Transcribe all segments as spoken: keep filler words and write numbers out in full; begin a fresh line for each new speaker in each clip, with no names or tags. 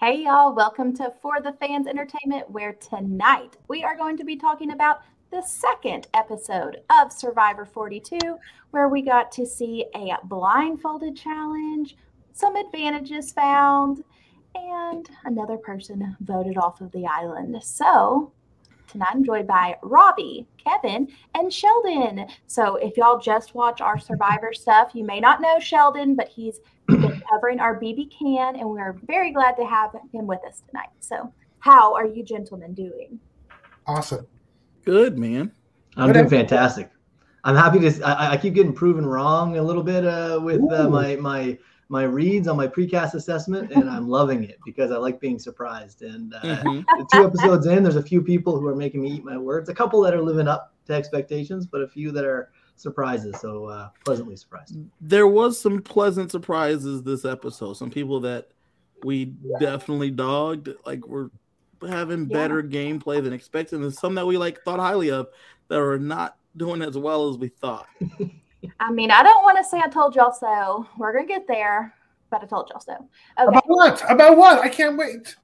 Hey y'all, welcome to For the Fans Entertainment, where tonight we are going to be talking about the second episode of Survivor forty-two, where we got to see a blindfolded challenge, some advantages found, and another person voted off of the island. So tonight I'm joined by Robbie, Kevin, and Sheldon. So if y'all just watch our Survivor stuff, you may not know Sheldon, but he's been covering our B B can, and we're very glad to have him with us tonight. So how are you gentlemen doing?
Awesome.
Good, man.
I'm
Good
doing
episode.
fantastic. I'm happy to. I, I keep getting proven wrong a little bit uh, with uh,
Ooh.
my my my reads on my precast assessment, and I'm loving it because I like being surprised. And uh,
Mhm.
the two episodes in, there's a few people who are making me eat my words. A couple that are living up to expectations, but a few that are surprises. So uh, pleasantly surprised.
There was some pleasant surprises this episode. Some people that we definitely dogged, like we're having
Yeah.
better gameplay than expected, and some that we like thought highly of that are not doing as well as we thought.
I mean, I don't want to say I told y'all so. We're going to get there, but I told y'all so. Okay,
About what? About what? I can't wait.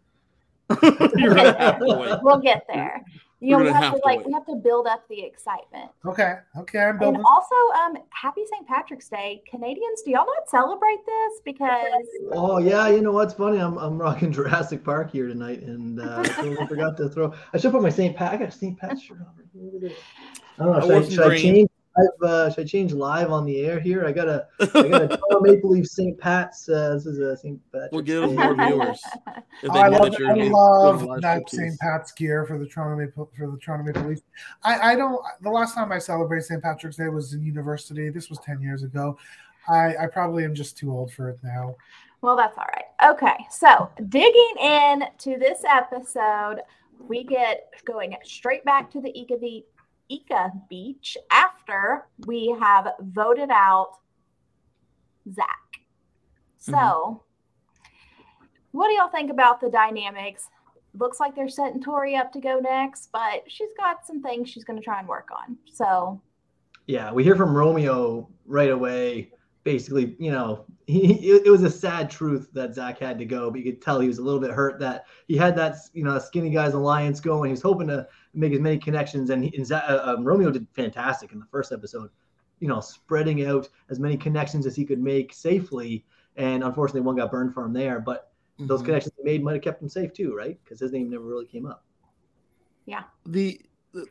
You're gonna have to wait.
we'll get there. You know,
We're
we
gonna
have,
have
to
to
like we
wait.
have to build up the excitement.
Okay. Okay, I'm
And
building.
also, um, happy Saint Patrick's Day. Canadians, do y'all not celebrate this? Because
Oh yeah, you know what's funny? I'm I'm rocking Jurassic Park here tonight, and uh, I totally forgot to throw. I should put my Saint Pat. I got a Saint Pat shirt on. Look at this. I don't know.
I
Should I,
wore some
should I
green.
change? Live, uh, should I change live on the air here? I got a I got a Toronto Maple Leaf Saint Pat's. Uh, this is a Saint Patrick's
We'll get us
Day.
more viewers if they
I
know
love,
that you're
I
doing
love
live
that
striptease.
Saint Pat's gear for the Toronto Maple for the Toronto Maple Leafs. I, I don't. The last time I celebrated Saint Patrick's Day was in university. This was ten years ago. I, I probably am just too old for it now.
well, that's all right. Okay, so digging in to this episode, we get going straight back to the Ika, Be- Ika Beach after we have voted out Zach. So,
Mhm.
what do y'all think about the dynamics? Looks like they're setting Tori up to go next, but she's got some things she's going to try and work on. So,
Yeah, we hear from Romeo right away. Basically, you know, he, it, it was a sad truth that Zach had to go, but you could tell he was a little bit hurt that he had that, you know, Skinny Guys Alliance going. He was hoping to make as many connections, and, he, and Zach, uh, um, Romeo did fantastic in the first episode, you know, spreading out as many connections as he could make safely. And unfortunately, one got burned for him there, but those
Mhm.
connections he made might have kept him safe too, right? Because his name never really came up.
the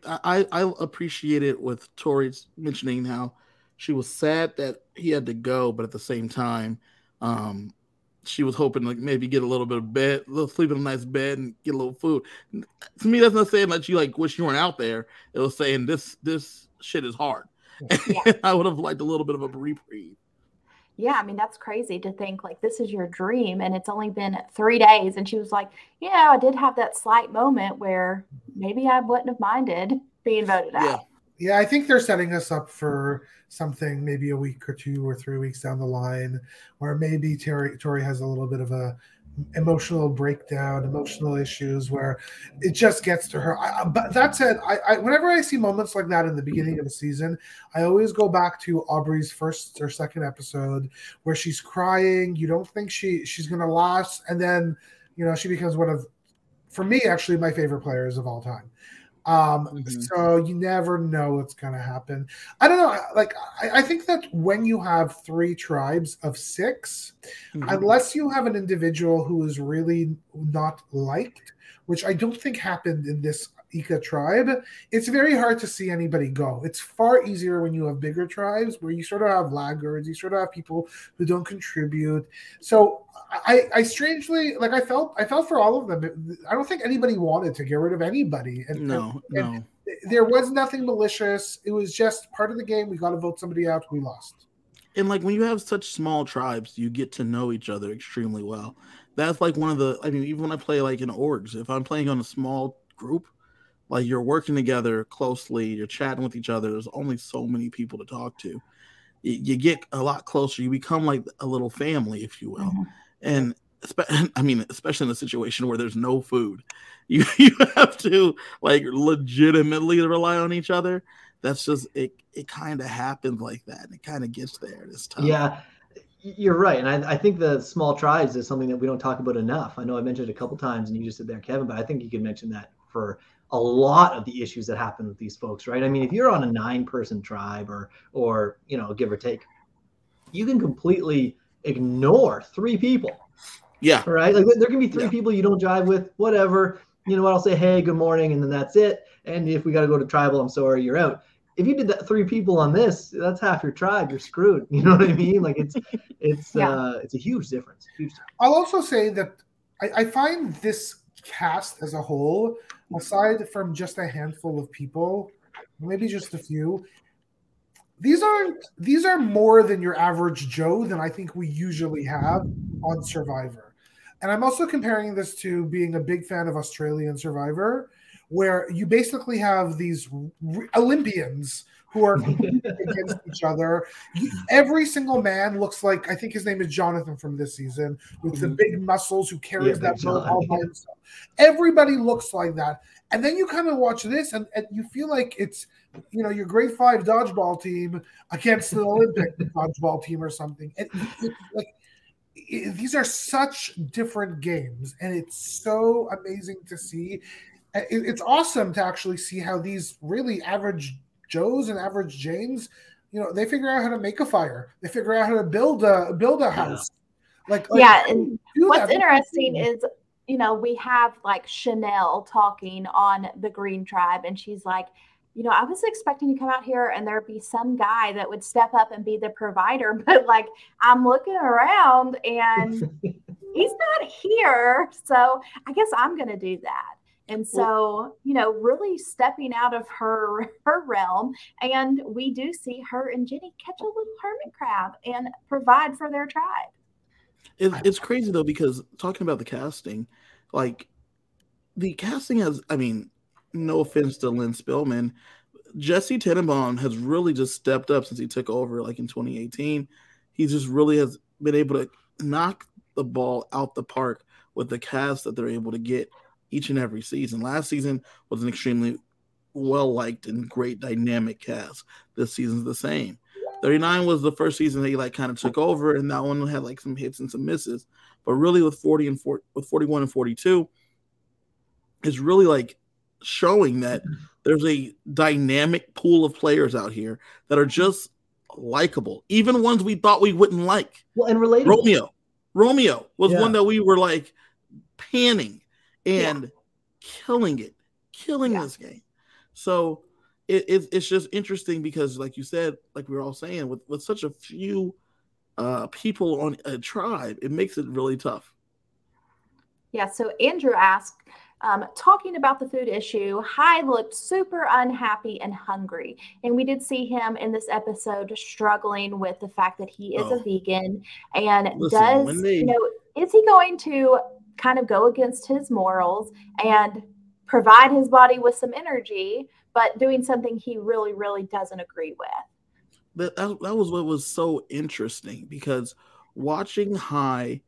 I I appreciate it with Tori's mentioning how she was sad that he had to go, but at the same time, um, she was hoping to like maybe get a little bit of bed, a little sleep in a nice bed, and get a little food. To me, that's not saying that you like wish you weren't out there. It was saying this this shit is hard.
Yeah.
I would have liked a little bit of a reprieve.
yeah, I mean, that's crazy to think like this is your dream and it's only been three days. And she was like, yeah, I did have that slight moment where maybe I wouldn't have minded being voted
Yeah.
out.
Yeah, I think they're setting us up for something maybe a week or two or three weeks down the line, where maybe Tori, Tori has a little bit of a emotional breakdown, emotional issues where it just gets to her. I, but that said, I, I whenever I see moments like that in the beginning of a season, I always go back to Aubrey's first or second episode where she's crying. You don't think she she's gonna last, and then you know she becomes one of, for me, actually my favorite players of all time. Um,
Mhm.
so you never know what's going to happen. I don't know. Like, I, I think that when you have three tribes of six,
Mhm.
unless you have an individual who is really not liked, which I don't think happened in this Ika tribe, it's very hard to see anybody go. It's far easier when you have bigger tribes where you sort of have laggards, you sort of have people who don't contribute. So I, I strangely like I felt I felt for all of them. I don't think anybody wanted to get rid of anybody. And,
No,
and
no.
there was nothing malicious. It was just part of the game. We got to vote somebody out. We lost.
And like when you have such small tribes, you get to know each other extremely well. That's like one of the. I mean, even when I play like in orgs, if I'm playing on a small group, like you're working together closely, you're chatting with each other. There's only so many people to talk to. You, you get a lot closer. You become like a little family, if you will.
Mhm.
And espe- I mean, especially in a situation where there's no food, you you have to like legitimately rely on each other. That's just it. It kind of happens like that, and it kind of gets there. It's tough.
Yeah, You're right. And I, I think the small tribes is something that we don't talk about enough. I know I mentioned it a couple times and you just said there, Kevin, but I think you could mention that for a lot of the issues that happen with these folks, right? I mean, if you're on a nine person tribe or, or, you know, give or take, you can completely ignore three people.
Yeah.
Right. Like there can be three
yeah.
people you don't jive with, whatever, you know what, I'll say, hey, good morning. And then that's it. And if we got to go to tribal, I'm sorry, you're out. If you did that three people on this, that's half your tribe. You're screwed. You know what I mean? Like it's, it's, yeah. uh, it's a huge difference. Huge difference.
I'll also say that I, I find this cast as a whole, aside from just a handful of people, maybe just a few, these aren't, these are more than your average Joe than I think we usually have on Survivor. And I'm also comparing this to being a big fan of Australian Survivor, where you basically have these r- Olympians who are against each other. You, every single man looks like, I think his name is Jonathan from this season, with mm-hmm. the big muscles who carries yeah, that boat all by himself. Everybody looks like that. And then you kind of watch this and, and you feel like it's, you know, your grade five dodgeball team against the Olympic dodgeball team or something. And it, like, it, these are such different games, and it's so amazing to see. It's awesome to actually see how these really average Joes and average Janes, you know, they figure out how to make a fire. They figure out how to build a build a house.
Yeah. Like, like yeah, and what's interesting is, you know, we have like Chanel talking on the Green Tribe, and she's like, you know, I was expecting to come out here and there'd be some guy that would step up and be the provider, but like I'm looking around and he's not here, so I guess I'm going to do that. And so, you know, really stepping out of her her realm. And we do see her and Jenny catch a little hermit crab and provide for their tribe.
It, it's crazy, though, because talking about the casting, like the casting has, I mean, no offense to Lynn Spillman, Jesse Tenenbaum has really just stepped up since he took over, like in twenty eighteen. He just really has been able to knock the ball out the park with the cast that they're able to get each and every season. Last season was an extremely well-liked and great dynamic cast. This season's the same. thirty-nine was the first season that he like kind of took over, and that one had like some hits and some misses. But really with forty and four, with forty-one and forty-two, is really like showing that there's a dynamic pool of players out here that are just likable, even ones we thought we wouldn't like.
Well, and relatable.
Romeo. Romeo was yeah. one that we were like panning and yeah. killing it, killing yeah. this game. So it, it, it's just interesting because, like you said, like we were all saying, with, with such a few uh, people on a tribe, it makes it really tough.
Yeah, so Andrew asked, um, talking about the food issue, Hai looked super unhappy and hungry. And we did see him in this episode struggling with the fact that he is oh. a vegan. And Listen, does, they... you know, is he going to kind of go against his morals and provide his body with some energy, but doing something he really, really doesn't agree with?
That, that, that was what was so interesting, because watching Hai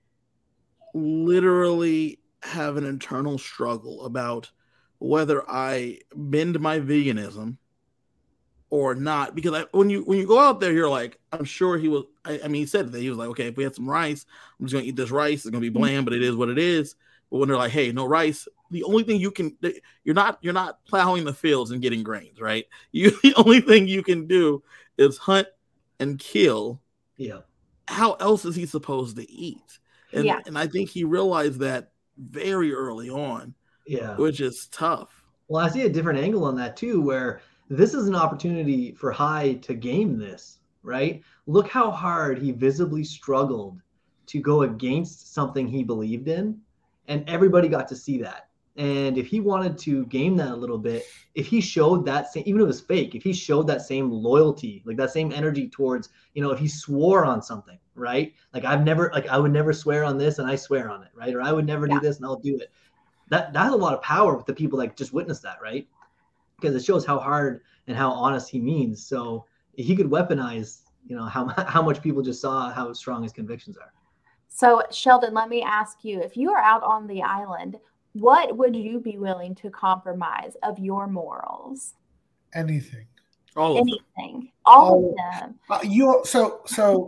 literally have an internal struggle about whether I bend my veganism or not, because I, when you when you go out there, you're like, I'm sure he was. I, I mean, he said that he was like, okay, if we had some rice, I'm just gonna eat this rice. It's gonna be bland, but it is what it is. But when they're like, hey, no rice, the only thing you can, you're not you're not plowing the fields and getting grains, right? You the only thing you can do is hunt and kill.
Yeah.
How else is he supposed to eat? And
yeah.
and I think he realized that very early on.
Yeah.
Which is tough.
Well, I see a different angle on that too, where this is an opportunity for Hai to game this, right? Look how hard he visibly struggled to go against something he believed in, and everybody got to see that. And if he wanted to game that a little bit, if he showed that same, even if it was fake, if he showed that same loyalty, like that same energy towards, you know, if he swore on something, right? Like I've never, like I would never swear on this and I swear on it, right? Or I would never yeah. do this and I'll do it. That, that has a lot of power with the people that just witness that, right? Because it shows how hard and how honest he means. So he could weaponize, you know, how, how much people just saw how strong his convictions are.
So Sheldon, let me ask you, if you are out on the island, what would you be willing to compromise of your morals?
Anything.
All
Anything.
of
them. All, All of them.
Uh, you so so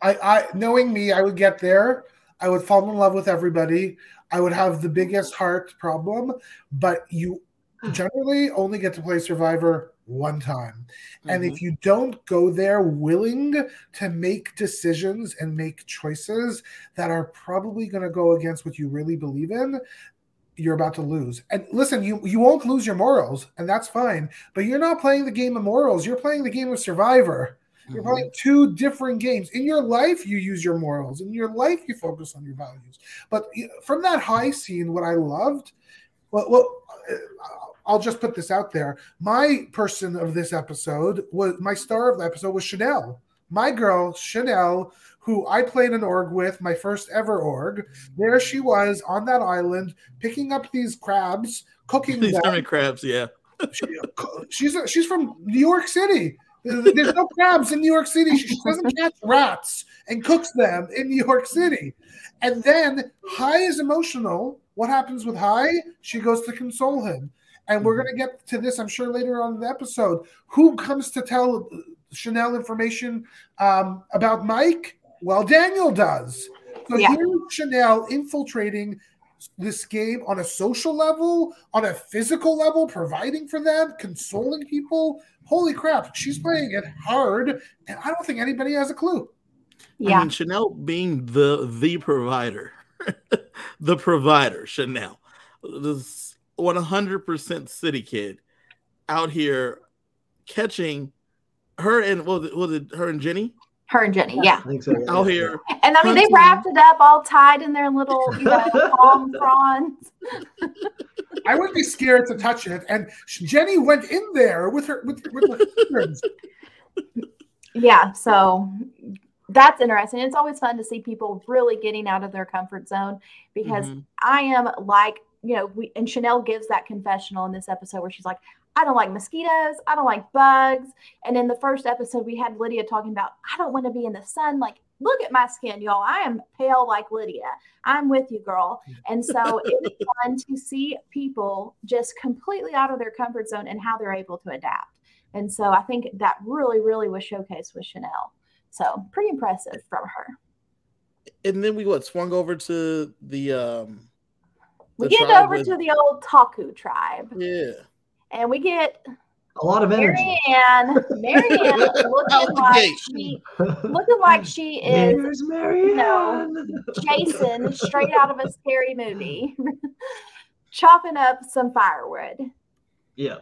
I, I knowing me, I would get there. I would fall in love with everybody. I would have the biggest heart problem, but you generally only get to play Survivor one time. Mm-hmm. And if you don't go there willing to make decisions and make choices that are probably going to go against what you really believe in, you're about to lose. And listen, you, you won't lose your morals, and that's fine, but you're not playing the game of morals. You're playing the game of Survivor. You're mm-hmm. playing two different games. In your life, you use your morals. In your life, you focus on your values. But from that high scene, what I loved, well, well I'll just put this out there. My person of this episode was my star of the episode was Chanel. My girl, Chanel, who I played an org with, my first ever org. There she was on that island, picking up these crabs, cooking
these
them.
crabs, yeah.
she, she's she's from New York City. There's no crabs in New York City. She doesn't catch rats and cooks them in New York City. And then Hai is emotional. What happens with Hai? She goes to console him. And we're going to get to this, I'm sure, later on in the episode. Who comes to tell Chanel information um, about Mike? Well, Daniel does. So yeah. Here's Chanel infiltrating this game on a social level, on a physical level, providing for them, consoling people. Holy crap, she's playing it hard, and I don't think anybody has a clue.
Yeah. I mean, Chanel being the the provider, the provider, Chanel, this one hundred percent city kid out here catching her and was it, was it her and Jenny?
Her and Jenny, yeah.
I think so, yeah.
Out here.
And I mean, they wrapped it up all tied in their little, you know, palm fronds.
I would be scared to touch it. And Jenny went in there with her with, with her fingers.
Yeah, so that's interesting. It's always fun to see people really getting out of their comfort zone because mm-hmm. I am like, you know, we and Chanel gives that confessional in this episode where she's like, I don't like mosquitoes. I don't like bugs. And in the first episode, we had Lydia talking about, I don't want to be in the sun. Like, look at my skin, y'all. I am pale like Lydia. I'm with you, girl. And so it's fun to see people just completely out of their comfort zone and how they're able to adapt. And so I think that really, really was showcased with Chanel. So pretty impressive from her.
And then we what swung over to the um
the we get over with... to the old Taku tribe.
Yeah.
And we get
a lot of energy.
Marianne, Marianne looking like she looking like she is
There's Marianne.
You know, Jason straight out of a scary movie. Chopping up some firewood.
Yeah.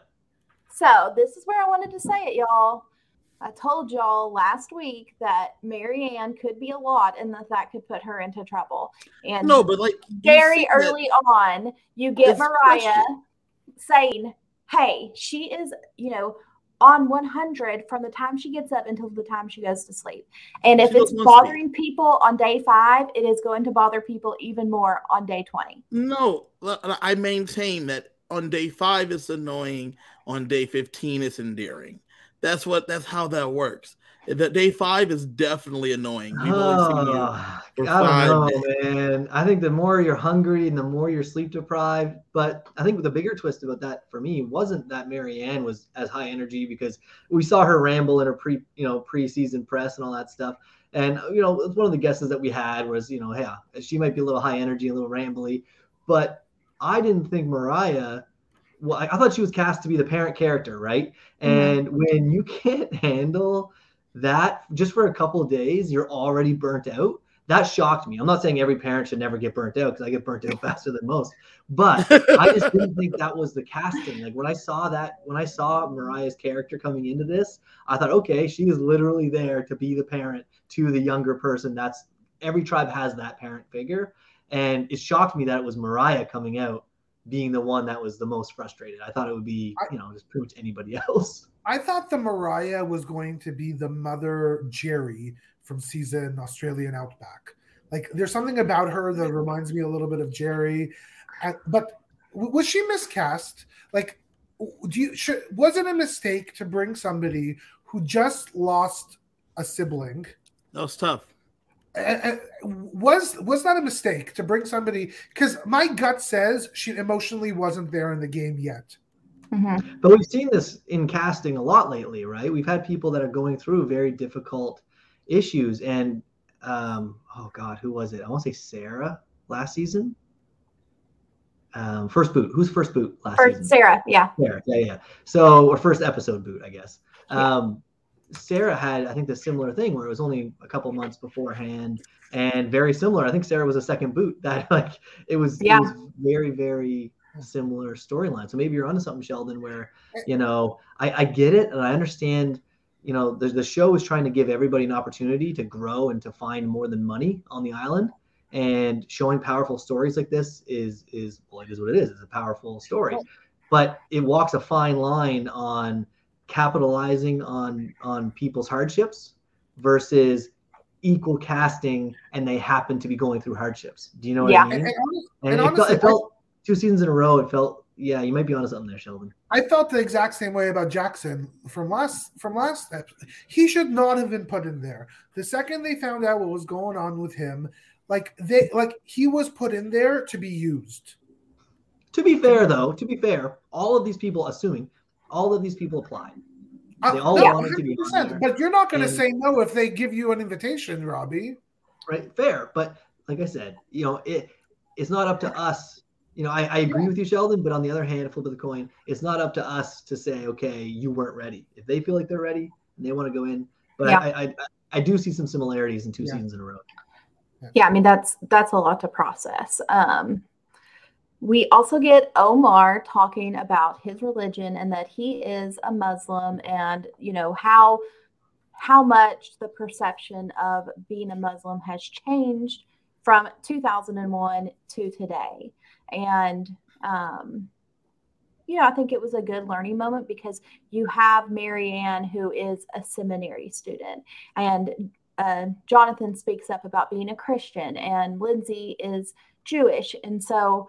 So this is where I wanted to say it, y'all. I told y'all last week that Marianne could be a lot and that that could put her into trouble. And
no, but like
very early on, you get Mariah question. saying, hey, she is, you know, on one hundred from the time she gets up until the time she goes to sleep. And if she it's bothering sleep. people on day five, it is going to bother people even more on day twenty.
No, I maintain that on day five it's annoying. On day fifteen it's endearing. That's what. That's how that works. That day five is definitely annoying. We've
oh, only seen you for I don't know, days. man. I think the more you're hungry and the more you're sleep deprived. But I think the bigger twist about that for me wasn't that Marianne was as high energy because we saw her ramble in her pre, you know, preseason press and all that stuff. And you know, one of the guesses that we had was, you know, yeah, she might be a little high energy, a little rambly. But I didn't think Mariah. Well, I thought she was cast to be the parent character, right? And mm-hmm. when you can't handle that just for a couple of days, you're already burnt out. That shocked me. I'm not saying every parent should never get burnt out because I get burnt out faster than most. But I just didn't think that was the casting. Like when I saw that, when I saw Mariah's character coming into this, I thought, okay, she is literally there to be the parent to the younger person. That's every tribe has that parent figure. And it shocked me that it was Mariah coming out being the one that was the most frustrated. I thought it would be, you know, just pretty much anybody else.
I thought the Mariah was going to be the mother Jerry from season Australian Outback. Like there's something about her that reminds me a little bit of Jerry. But was she miscast? Like, do you, should, was it a mistake to bring somebody who just lost a sibling?
That was tough.
Uh, was was that a mistake to bring somebody? Because my gut says she emotionally wasn't there in the game yet.
Mm-hmm. But we've seen this in casting a lot lately, right? We've had people that are going through very difficult issues, and um, oh God, who was it? I want to say Sarah last season. Um, first boot. Who's first boot last
First,
season?
Sarah. Yeah.
Sarah. Yeah, yeah. So, or first episode boot, I guess. Um, yeah. Sarah had, I think, the similar thing where it was only a couple months beforehand, and very similar. I think Sarah was a second boot. That like it was, yeah. it was very, very similar storyline. So maybe you're onto something, Sheldon. Where you know, I, I get it, and I understand. You know, the the show is trying to give everybody an opportunity to grow and to find more than money on the island. And showing powerful stories like this is is well, it is what it is. It's a powerful story, but it walks a fine line on capitalizing on on people's hardships versus equal casting, and they happen to be going through hardships. Do you know what yeah. I mean? And, and, and, and it, honestly, felt, it felt two seasons in a row. It felt yeah, you might be onto something there, Sheldon.
I felt the exact same way about Jackson from last from last episode. He should not have been put in there. The second they found out what was going on with him. Like they like he was put in there to be used.
To be fair, though, to be fair, all of these people, assuming all of these people applied, they all
uh,
wanted to be on there.
But you're not going to say no if they give you an invitation, Robbie.
Right, fair. But like I said, you know, it it's not up to us. You know, I, I agree with you, Sheldon. But on the other hand, flip of the coin, it's not up to us to say, okay, you weren't ready. If they feel like they're ready and they want to go in, but yeah. I, I I do see some similarities in two yeah. seasons in a row.
Yeah, I mean, that's that's a lot to process. Um, we also get Omar talking about his religion and that he is a Muslim, and, you know, how how much the perception of being a Muslim has changed from two thousand one to today. And, um, you know, I think it was a good learning moment because you have Marianne, who is a seminary student, and Uh, Jonathan speaks up about being a Christian, and Lindsay is Jewish. And so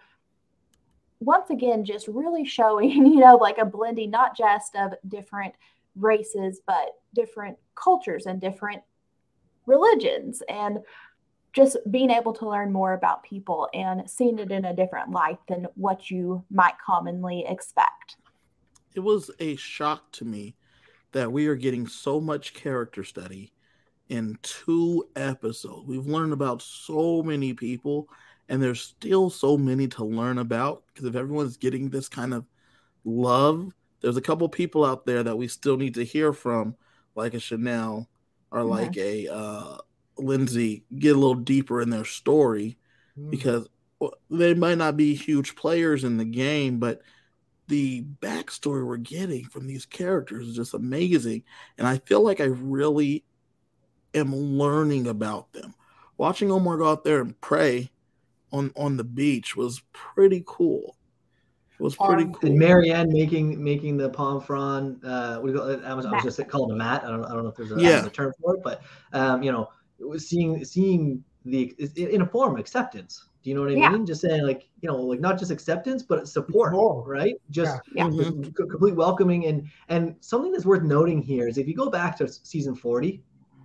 once again, just really showing, you know, like a blending, not just of different races, but different cultures and different religions, and just being able to learn more about people and seeing it in a different light than what you might commonly expect.
It was a shock to me that we are getting so much character study in two episodes. We've learned about so many people, and there's still so many to learn about, because if everyone's getting this kind of love, there's a couple people out there that we still need to hear from, like a Chanel or mm-hmm. like a uh, Lindsay, get a little deeper in their story, mm-hmm. because they might not be huge players in the game, but the backstory we're getting from these characters is just amazing. And I feel like I really am learning about them. Watching Omar go out there and pray on, on the beach was pretty cool. It was pretty um, cool.
And Marianne making making the palm frond. Uh, what do you call it? I was, I was just calling it a mat. I don't I don't know if there's a,
yeah.
a term for it, but um, you know, seeing seeing the in a form of acceptance. Do you know what I yeah. mean? Just saying, like, you know, like not just acceptance, but support, oh. right? Just,
yeah.
just mm-hmm. complete welcoming. And and something that's worth noting here is if you go back to season forty,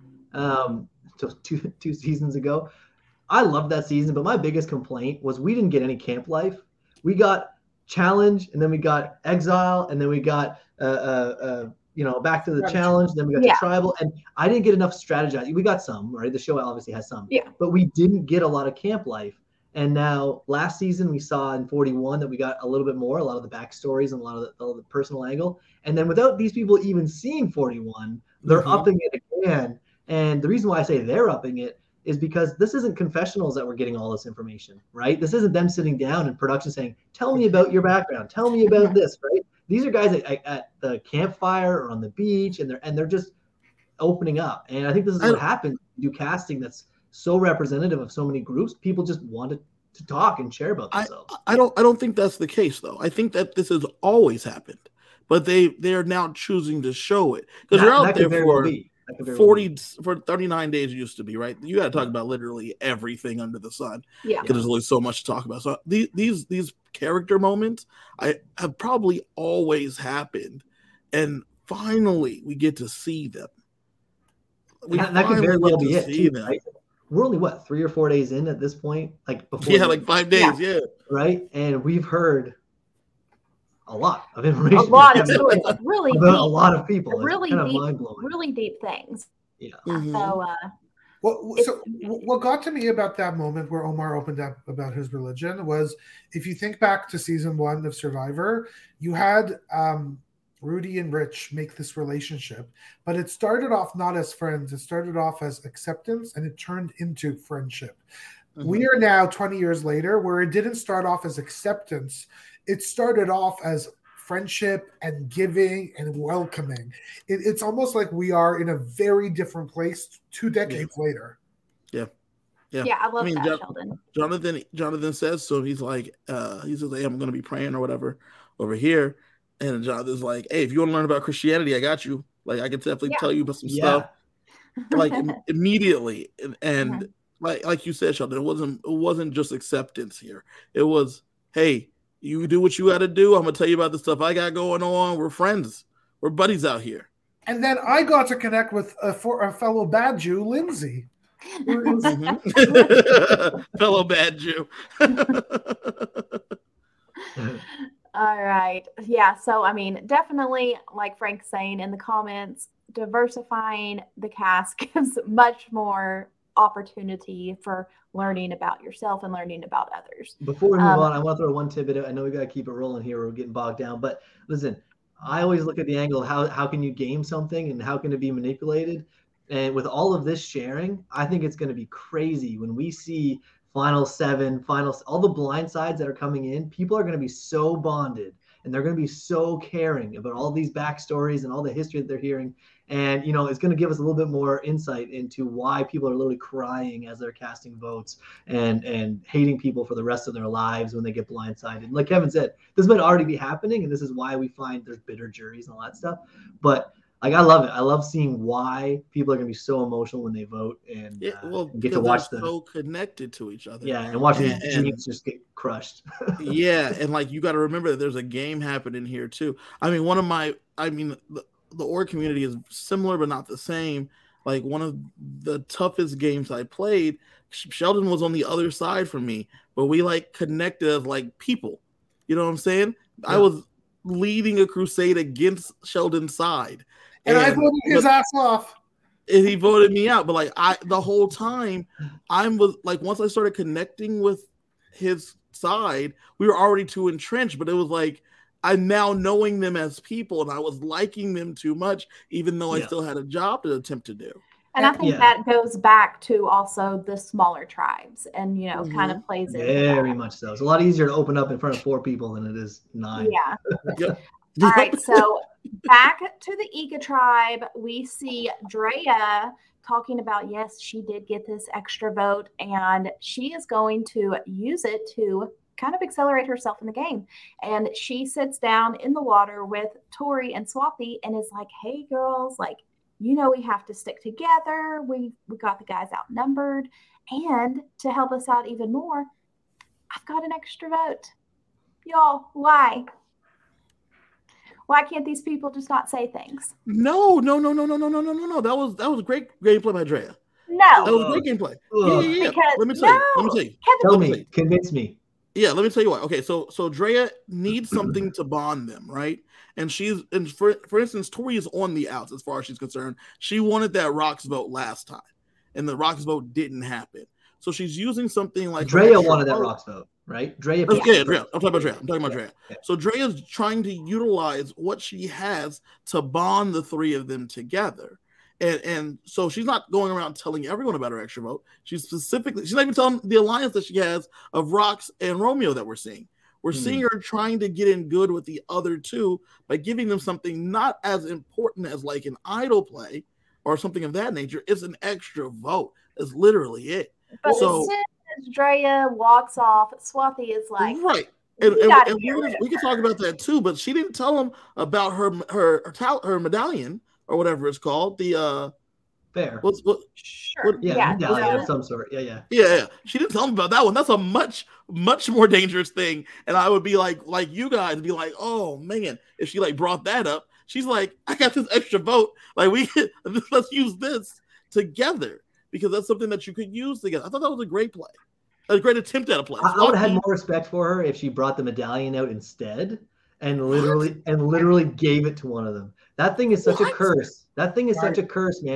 um, to two two seasons ago, I loved that season. But my biggest complaint was we didn't get any camp life. We got challenge, and then we got exile, and then we got uh, uh, uh you know, back to the strategy. Challenge, then we got yeah. to tribal, and I didn't get enough strategizing. We got some, right? The show obviously has some,
yeah,
but we didn't get a lot of camp life. And now last season we saw in forty-one that we got a little bit more, a lot of the backstories and a lot of the, the personal angle. And then without these people even seeing forty-one, they're mm-hmm. upping it again. And the reason why I say they're upping it is because this isn't confessionals that we're getting all this information, right? This isn't them sitting down in production saying, tell me about your background, tell me about this, right? These are guys at, at the campfire or on the beach, and they're and they're just opening up. And I think this is what happens. You do casting that's so representative of so many groups. People just wanted to talk and share about themselves.
I, I don't I don't think that's the case, though. I think that this has always happened, but they they are now choosing to show it because you're out there for forty for thirty-nine days. It used to be, right? You got to talk about literally everything under the sun.
Yeah,
because there's only so much to talk about. So these these these character moments I have probably always happened, and finally we get to see them.
We that, that could very well be it. Too, right? We're only what three or four days in at this point, like before.
Yeah, like five days. Yeah. yeah,
right. And we've heard a lot of information.
A lot of stories, really deep,
a lot of people.
Really
kind
deep,
of mind-blowing.
really deep things.
Yeah.
Mm-hmm. So, uh,
Well, so what got to me about that moment where Omar opened up about his religion was, if you think back to season one of Survivor, you had um, Rudy and Rich make this relationship, but it started off not as friends. It started off as acceptance, and it turned into friendship. Mm-hmm. We are now twenty years later, where it didn't start off as acceptance. It started off as friendship and giving and welcoming. It, it's almost like we are in a very different place two decades yeah. later.
Yeah. Yeah.
Yeah, I love I mean, that,
John,
Sheldon.
Jonathan Jonathan says so. He's like, uh, he says, hey, I'm gonna be praying or whatever over here. And Jonathan's like, hey, if you want to learn about Christianity, I got you. Like, I can definitely yeah. tell you about some yeah. stuff. Like im- immediately. And, and mm-hmm. like like you said, Sheldon, it wasn't it wasn't just acceptance here. It was, hey, you do what you got to do. I'm going to tell you about the stuff I got going on. We're friends. We're buddies out here.
And then I got to connect with a, for a fellow bad Jew, Lindsay.
Mm-hmm. Fellow bad Jew.
All right. Yeah. So, I mean, definitely, like Frank's saying in the comments, diversifying the cast gives much more opportunity for learning about yourself and learning about others.
Before we move um, on, I want to throw one tidbit. I know we got to keep it rolling here. We're getting bogged down. But listen, I always look at the angle of how, how can you game something and how can it be manipulated? And with all of this sharing, I think it's going to be crazy when we see final seven, final, all the blind sides that are coming in. People are going to be so bonded and they're going to be so caring about all these backstories and all the history that they're hearing. And, you know, it's going to give us a little bit more insight into why people are literally crying as they're casting votes and, and hating people for the rest of their lives when they get blindsided. And like Kevin said, this might already be happening. And this is why we find there's bitter juries and all that stuff. But like, I love it. I love seeing why people are going to be so emotional when they vote and
yeah, well,
uh, get to watch them
so connected to each other.
Yeah. And watch these teams just get crushed.
Yeah. And like, you got to remember that there's a game happening here too. I mean, one of my, I mean, the, the org community is similar, but not the same. Like one of the toughest games I played, Sheldon was on the other side from me, but we like connected as like people. You know what I'm saying? Yeah. I was leading a crusade against Sheldon's side.
And, and I voted his but, ass off.
And he voted me out. But like I the whole time I was like, once I started connecting with his side, we were already too entrenched, but it was like I'm now knowing them as people, and I was liking them too much, even though yeah. I still had a job to attempt to do.
And I think yeah. that goes back to also the smaller tribes and, you know, mm-hmm. kind of plays in.
Very much so. It's a lot easier to open up in front of four people than it is nine.
Yeah. Yep. All right. So back to the Ika tribe, we see Drea talking about, yes, she did get this extra vote, and she is going to use it to kind of accelerate herself in the game. And she sits down in the water with Tori and Swathi and is like, hey, girls, like, you know, we have to stick together. We we got the guys outnumbered. And to help us out even more, I've got an extra vote. Y'all, why? Why can't these people just not say things?
No, no, no, no, no, no, no, no, no, no. That was that was great gameplay by Drea.
No.
That was great gameplay. Yeah, yeah, yeah.
Because,
let me tell
no.
you. Let me tell you.
Kevin,
tell
let
me.
me.
Convince me.
Yeah, let me tell you what. Okay, so so Drea needs something to bond them, right? And she's and for for instance, Tori is on the outs as far as she's concerned. She wanted that Rox vote last time, and the Rox vote didn't happen. So she's using something like
Drea wanted that Rox vote, right? Drea.
Yeah, yeah, Drea. I'm talking about Drea. I'm talking about Drea. Yeah. So Drea's trying to utilize what she has to bond the three of them together. And and so she's not going around telling everyone about her extra vote. She's specifically, she's not even telling the alliance that she has of Rox and Romeo that we're seeing. We're mm-hmm. seeing her trying to get in good with the other two by giving them something not as important as like an idol play or something of that nature. It's an extra vote. That's literally it.
But
so,
as soon as Drea walks off, Swathi is like,
right. And, and, and we, we can talk about that too, but she didn't tell them about her her her, her medallion or whatever it's called. The uh
fair.
What's what?
Sure.
What,
yeah,
yeah,
medallion of some sort. Yeah, yeah.
Yeah, yeah. She didn't tell them about that one. That's a much, much more dangerous thing. And I would be like, like you guys be like, oh man, if she like brought that up, she's like, I got this extra vote. Like we could, let's use this together because that's something that you could use together. I thought that was a great play. A great attempt at a play.
I, I would have had more respect for her if she brought the medallion out instead and literally what? and literally gave it to one of them. That thing is such what? a curse. That thing is right. such a curse, man.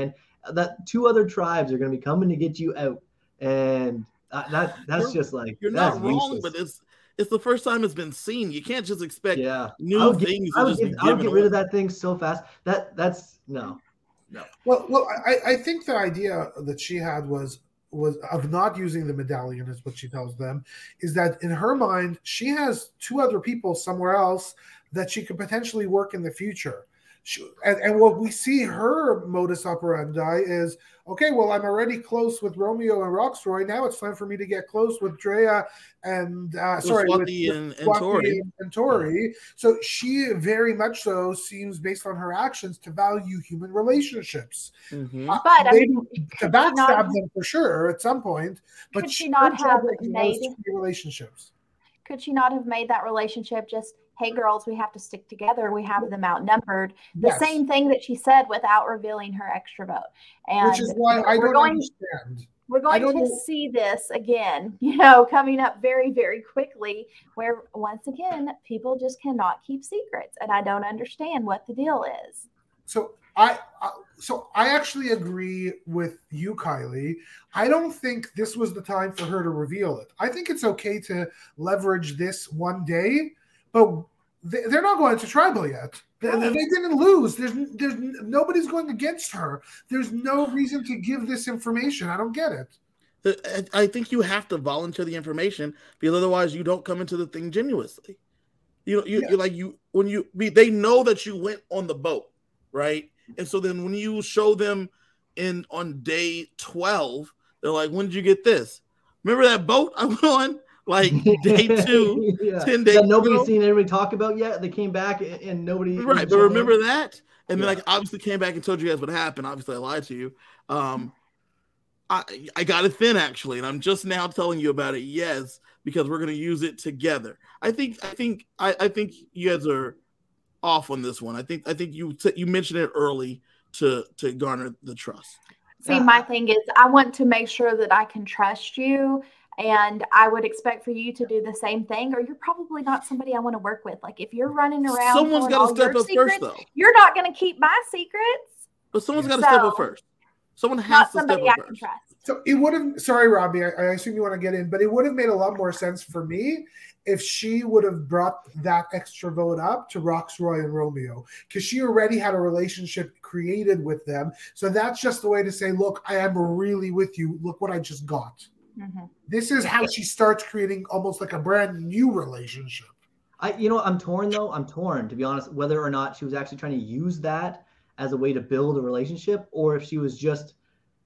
that two other tribes are going to be coming to get you out. And uh, that that's
you're,
just like,
you're
that's
not wrong,
useless.
but it's it's the first time it's been seen. You can't just expect
yeah.
new things
get,
to just
get,
be
I'll
given
get
away.
rid of that thing so fast. That that's no. No.
Well, well, I, I think the idea that she had was was of not using the medallion, is what she tells them, is that in her mind she has two other people somewhere else that she could potentially work in the future. She, and, and what we see her modus operandi is, okay, well, I'm already close with Romeo and Roxroy. Now it's time for me to get close with Drea and uh, sorry, with, with
and, and Tori.
And, and Tori. Yeah. So she very much so seems, based on her actions, to value human relationships.
Mm-hmm.
Uh,
but I mean,
to backstab them for sure at some point. But
could she not have made
relationships?
Could she not have made that relationship just, hey, girls, we have to stick together. We have them outnumbered. The yes. same thing that she said without revealing her extra vote. And
which is why I don't
going,
understand.
We're going to know. see this again, you know, coming up very, very quickly, where once again, people just cannot keep secrets. And I don't understand what the deal is.
So I, I so I actually agree with you, Kylie. I don't think this was the time for her to reveal it. I think it's okay to leverage this one day, but they, they're not going to tribal yet. They, they didn't lose. There's there's nobody's going against her. There's no reason to give this information. I don't get it.
I think you have to volunteer the information, because otherwise you don't come into the thing genuinely. You know, you yeah. you like you when you they know that you went on the boat, right? And so then when you show them in on day twelve, they're like, when did you get this? Remember that boat I went on? Like day two,
yeah.
ten days.
That nobody's ago? Seen anybody talk about yet. They came back and, and nobody.
Right, but remember that? And yeah. then like obviously came back and told you guys what happened. Obviously I lied to you. Um, I I got it thin actually, and I'm just now telling you about it. Yes, because we're gonna use it together. I think I think I, I think you guys are off on this one. I think I think you you mentioned it early to to garner the trust.
See, my thing is I want to make sure that I can trust you. And I would expect for you to do the same thing, or you're probably not somebody I want to work with. Like if you're running around,
someone's got to step up
secrets,
first, though.
You're not going to keep my secrets.
But someone's got to so, step up first. Someone has to step up
I
first.
Can trust.
So it would have. Sorry, Robbie. I, I assume you want to get in, but it would have made a lot more sense for me if she would have brought that extra vote up to Roxroy and Romeo, because she already had a relationship created with them. So that's just the way to say, look, I am really with you. Look what I just got. Mm-hmm. This is how she starts creating almost like a brand new relationship.
I, you know, I'm torn though. I'm torn, to be honest, whether or not she was actually trying to use that as a way to build a relationship, or if she was just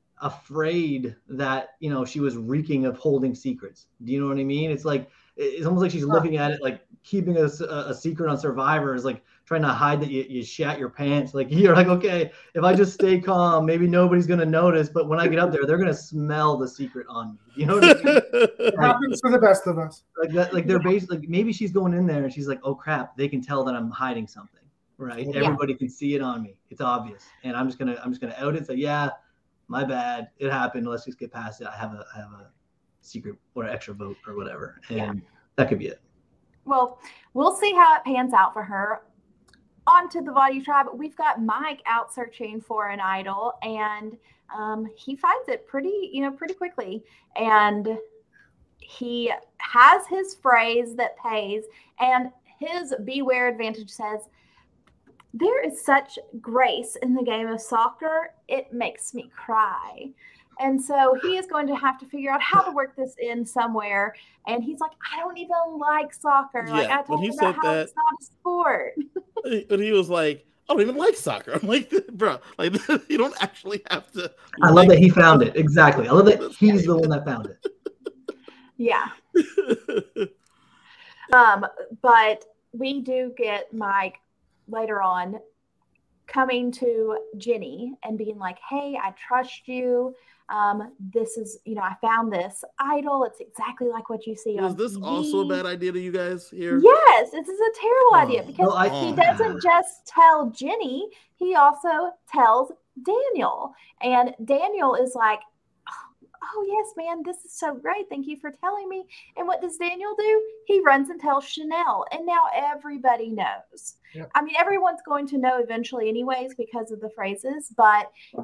afraid that, you know, she was reeking of holding secrets. Do you know what I mean? It's like, it's almost like she's looking at it like keeping a, a secret on Survivor is like trying to hide that you, you shat your pants. Like you're like, okay, if I just stay calm, maybe nobody's going to notice. But when I get up there, they're going to smell the secret on me. You know what I mean?
It like, happens for the best of us.
Like that, like they're basically, like maybe she's going in there and she's like, oh crap, they can tell that I'm hiding something, right? Yeah. Everybody can see it on me. It's obvious. And I'm just going to, I'm just going to out it. Say, yeah, my bad. It happened. Let's just get past it. I have a, I have a secret or extra vote or whatever. And yeah. that could be it.
Well, we'll see how it pans out for her. On to the Vadu tribe. We've got Mike out searching for an idol, and um, he finds it pretty, you know, pretty quickly. And he has his phrase that pays, and his Beware advantage says, there is such grace in the game of soccer, it makes me cry. And so he is going to have to figure out how to work this in somewhere. And he's like, I don't even like soccer.
Yeah,
like I told him about how that, it's not a sport.
And he was like, I don't even like soccer. I'm like, bro, like you don't actually have to.
I love that he found it. Exactly. I love that he's the one that found it.
Yeah. um, but we do get Mike later on coming to Jenny and being like, hey, I trust you. Um, this is, you know, I found this idol. It's exactly like what you see
was
on
this
T V.
Also a bad idea to you guys here?
Yes, this is a terrible
oh,
idea because
no, I,
he
oh,
doesn't
man.
just tell Jenny, he also tells Daniel. And Daniel is like, oh, yes, man, this is so great. Thank you for telling me. And what does Daniel do? He runs and tells Chanel. And now everybody knows. Yep. I mean, everyone's going to know eventually anyways because of the phrases, but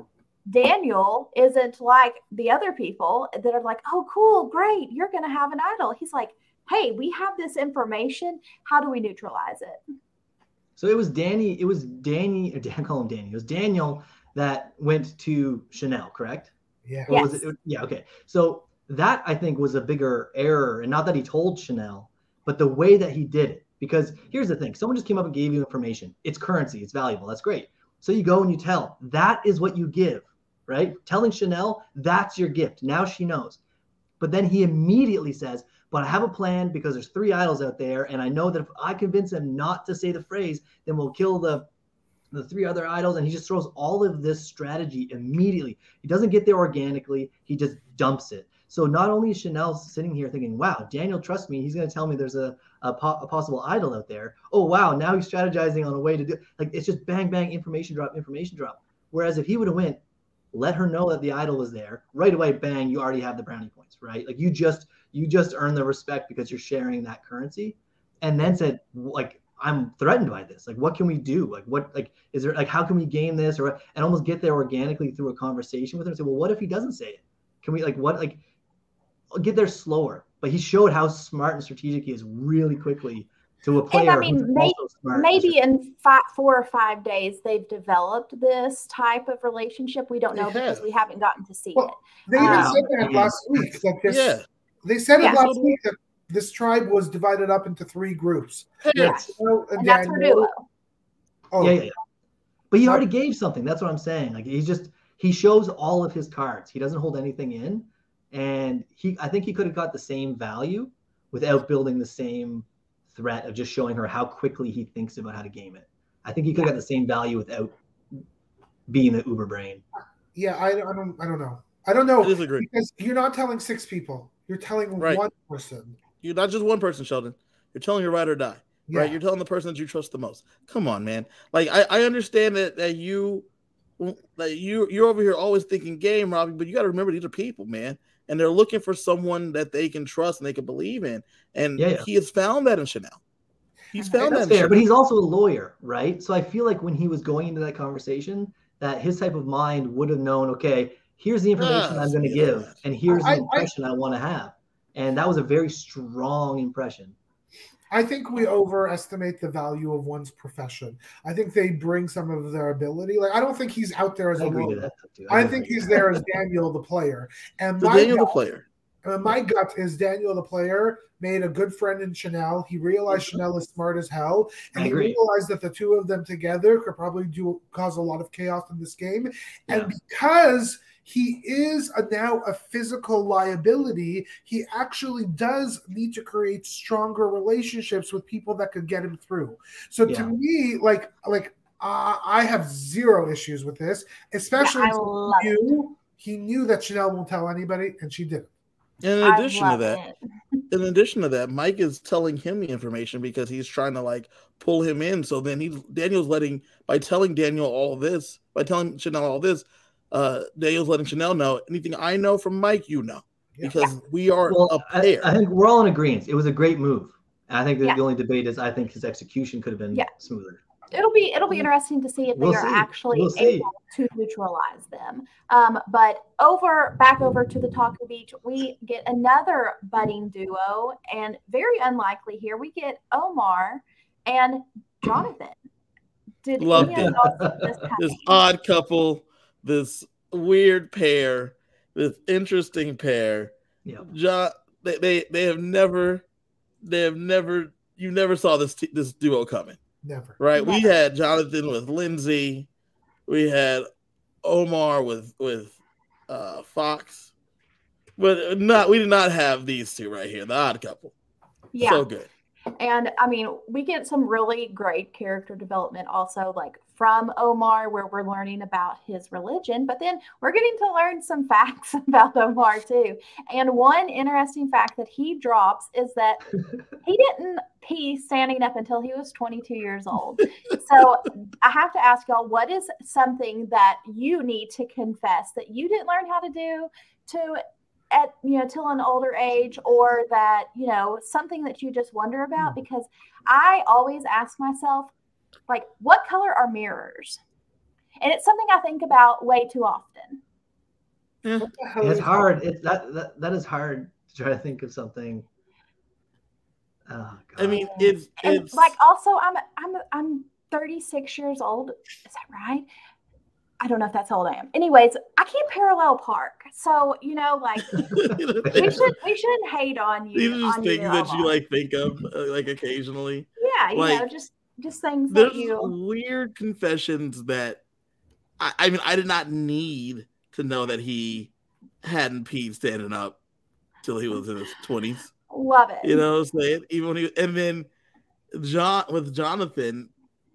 Daniel isn't like the other people that are like, oh, cool, great, you're going to have an idol. He's like, hey, we have this information. How do we neutralize it?
So it was Danny, it was Danny, or Dan, call him Danny. It was Daniel that went to Chanel, correct?
Yeah.
Or was it, yeah, okay. So that I think was a bigger error. And not that he told Chanel, but the way that he did it. Because here's the thing, someone just came up and gave you information. It's currency, it's valuable, that's great. So you go and you tell. That is what you give, right? Telling Chanel, that's your gift. Now she knows. But then he immediately says, but I have a plan because there's three idols out there. And I know that if I convince him not to say the phrase, then we'll kill the, the three other idols. And he just throws all of this strategy immediately. He doesn't get there organically. He just dumps it. So not only is Chanel sitting here thinking, wow, Daniel trusts me. He's going to tell me there's a, a, po- a possible idol out there. Oh, wow. Now he's strategizing on a way to do like, it's just bang, bang, information drop, information drop. Whereas if he would have went, let her know that the idol was there right away, bang, you already have the brownie points, right? Like you just, you just earn the respect because you're sharing that currency. And then said, like, I'm threatened by this. Like, what can we do? Like, what, like, is there, like, how can we game this or, and almost get there organically through a conversation with her and say, well, what if he doesn't say it? Can we, like, what, like, get there slower? But he showed how smart and strategic he is really quickly to a player.
And I mean, maybe, maybe in five, four or five days, they've developed this type of relationship. We don't know
They
because
have.
we haven't gotten to see
Well,
it.
they even
Um,
said that last week. That this,
Yeah.
They said it
Yeah.
last week that this tribe was divided up into three groups.
Yeah.
Chanel
And that's her duo.
Oh,
Yeah, yeah, yeah. But he already gave something. That's what I'm saying. Like he's just, he shows all of his cards. He doesn't hold anything in. And he, I think he could have got the same value without building the same threat of just showing her how quickly he thinks about how to game it. I think he could have got the same value without being the uber brain.
Yeah, I, I don't, I don't know. I don't know
I disagree.
because you're not telling six people. You're telling
Right.
one person.
You're not just one person, Sheldon. You're telling her ride or die.
Yeah.
Right? You're telling the person that you trust the most. Come on, man. Like I, I understand that that you that you you're over here always thinking game, Robbie, but you got to remember these are people, man, and they're looking for someone that they can trust and they can believe in. And
Yeah, yeah.
he has found that in Chanel. He's found
That's
that in
fair,
Chanel.
but he's also a lawyer, right? So I feel like when he was going into that conversation, that his type of mind would have known, okay, here's the information
Ah,
I'm going to
yeah.
give, and here's
I-
the impression I, I want to have. And that was a very strong impression.
I think we overestimate the value of one's profession. I think they bring some of their ability. Like I don't think he's out there as
I
a
agree to
lawyer.
that. Too.
I
agree
think
to
he's
that.
there as Daniel the player. And
So
my
Daniel the
gut,
player.
uh, my gut is Daniel the player made a good friend in Chanel. He realized Chanel is smart as hell, and
I
he
agree.
realized that the two of them together could probably do cause a lot of chaos in this game.
Yeah.
And because he is a, now a physical liability, he actually does need to create stronger relationships with people that could get him through. So
Yeah.
to me, like like uh, I have zero issues with this, especially
Yeah, I
since
love
he knew, he knew that Chanel won't tell anybody, and she didn't.
And in
I
addition to
love
that,
it.
in addition to that, Mike is telling him the information because he's trying to like pull him in. So then he's Daniel's letting by telling Daniel all this, by telling Chanel all this, uh, Daniel's letting Chanel know anything I know from Mike, you know,
Yeah.
because we are
Well,
a
I,
pair.
I think we're all in agreement. It was a great move. And I think the,
Yeah.
the only debate is I think his execution could have been
Yeah.
smoother.
It'll be it'll be interesting to see if
We'll
they are
see.
actually
We'll see.
able to neutralize them. Um, but over back over to the Taco Beach, we get another budding duo, and very unlikely here we get Omar and Jonathan. Did
Loved
any of
it.
y'all see this
This
coming?
odd couple, this weird pair, this interesting pair.
Yeah.
John, they, they they have never, they have never, you never saw this t- this duo coming.
Never.
Right, we
Never.
had Jonathan with Lindsay, we had Omar with with uh, Fox, but not we did not have these two right here, the odd couple.
Yeah.
So good.
And I mean, we get some really great character development also, like from Omar, where we're learning about his religion, but then we're getting to learn some facts about Omar too. And one interesting fact that he drops is that he didn't pee standing up until he was twenty-two years old. So I have to ask y'all, what is something that you need to confess that you didn't learn how to do to at you know till an older age, or that you know something that you just wonder about? Because I always ask myself, like, what color are mirrors? And it's something I think about way too often.
Yeah.
It's hard. It's that, that that is hard to try to think of something. Oh, God.
I mean, it's
and
it's
like also I'm I'm I'm thirty-six years old. Is that right? I don't know if that's how old I am. Anyways, I can't parallel park. So, you know, like we should we shouldn't hate on you.
These are just
on
things
you,
that you
Omar.
like think of uh, like occasionally.
Yeah, you
like,
know, just just things
There's
that you
weird confessions that I, I mean I did not need to know that he hadn't peed standing up till he was in his twenties.
love it.
You know what I'm saying? Even when he and then John with Jonathan,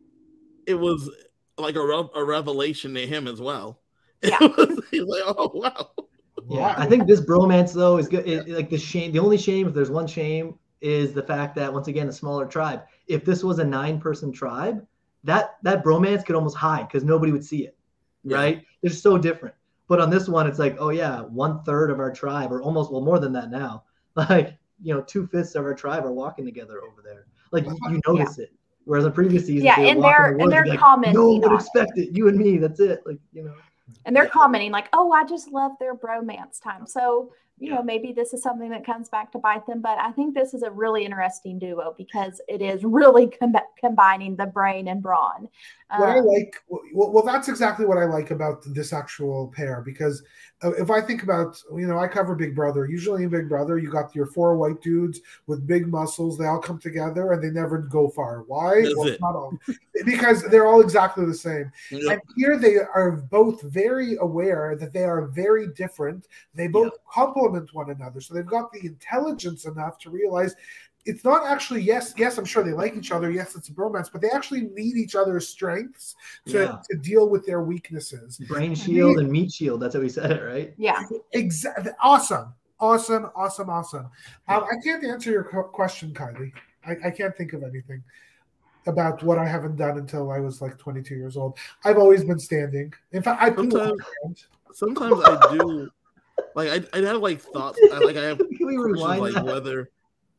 it was like a, re- a revelation to him as well.
Yeah.
It was, he's like, oh wow.
Yeah, I think this bromance though is good. It, like the shame, the only shame, if there's one shame, is the fact that once again a smaller tribe. If this was a nine-person tribe, that that bromance could almost hide because nobody would see it,
Yeah.
right? They're so different. But on this one, it's like, oh yeah, one third of our tribe, or almost well more than that now. Like you know, two fifths of our tribe are walking together over there. Like you, you notice yeah. it. Whereas in previous seasons,
yeah,
they
and
walk
they're
in the
and
woods,
they're
like,
commenting.
no one would
on
expect
it.
it. You and me, that's it. Like you know.
And they're
yeah.
commenting like, "Oh, I just love their bromance time." So you
Yeah.
know, maybe this is something that comes back to bite them. But I think this is a really interesting duo because it is really com- combining the brain and brawn. Um,
What I like, well, well, that's exactly what I like about this actual pair. Because uh, if I think about, you know, I cover Big Brother. Usually in Big Brother, you got your four white dudes with big muscles. They all come together and they never go far. Why?
That's
well,
it.
not all. Because they're all exactly the same.
Yep.
And here they are both very aware that they are very different. They both
Yep.
complement one another. So they've got the intelligence enough to realize it's not actually, yes, yes, I'm sure they like each other. Yes, it's a bromance, but they actually need each other's strengths to,
Yeah.
to deal with their weaknesses.
Brain shield and meat shield. That's how we said it, right?
yeah.
Exactly. Awesome. Awesome. Awesome. Awesome. Um, I can't answer your question, Kylie. I, I can't think of anything about what I haven't done until I was like twenty-two years old. I've always been standing. In fact, I poo on my
Sometimes, sometimes I do, like I, I have like thoughts. I, like I have
Can we
questions
rewind
like
that?
whether.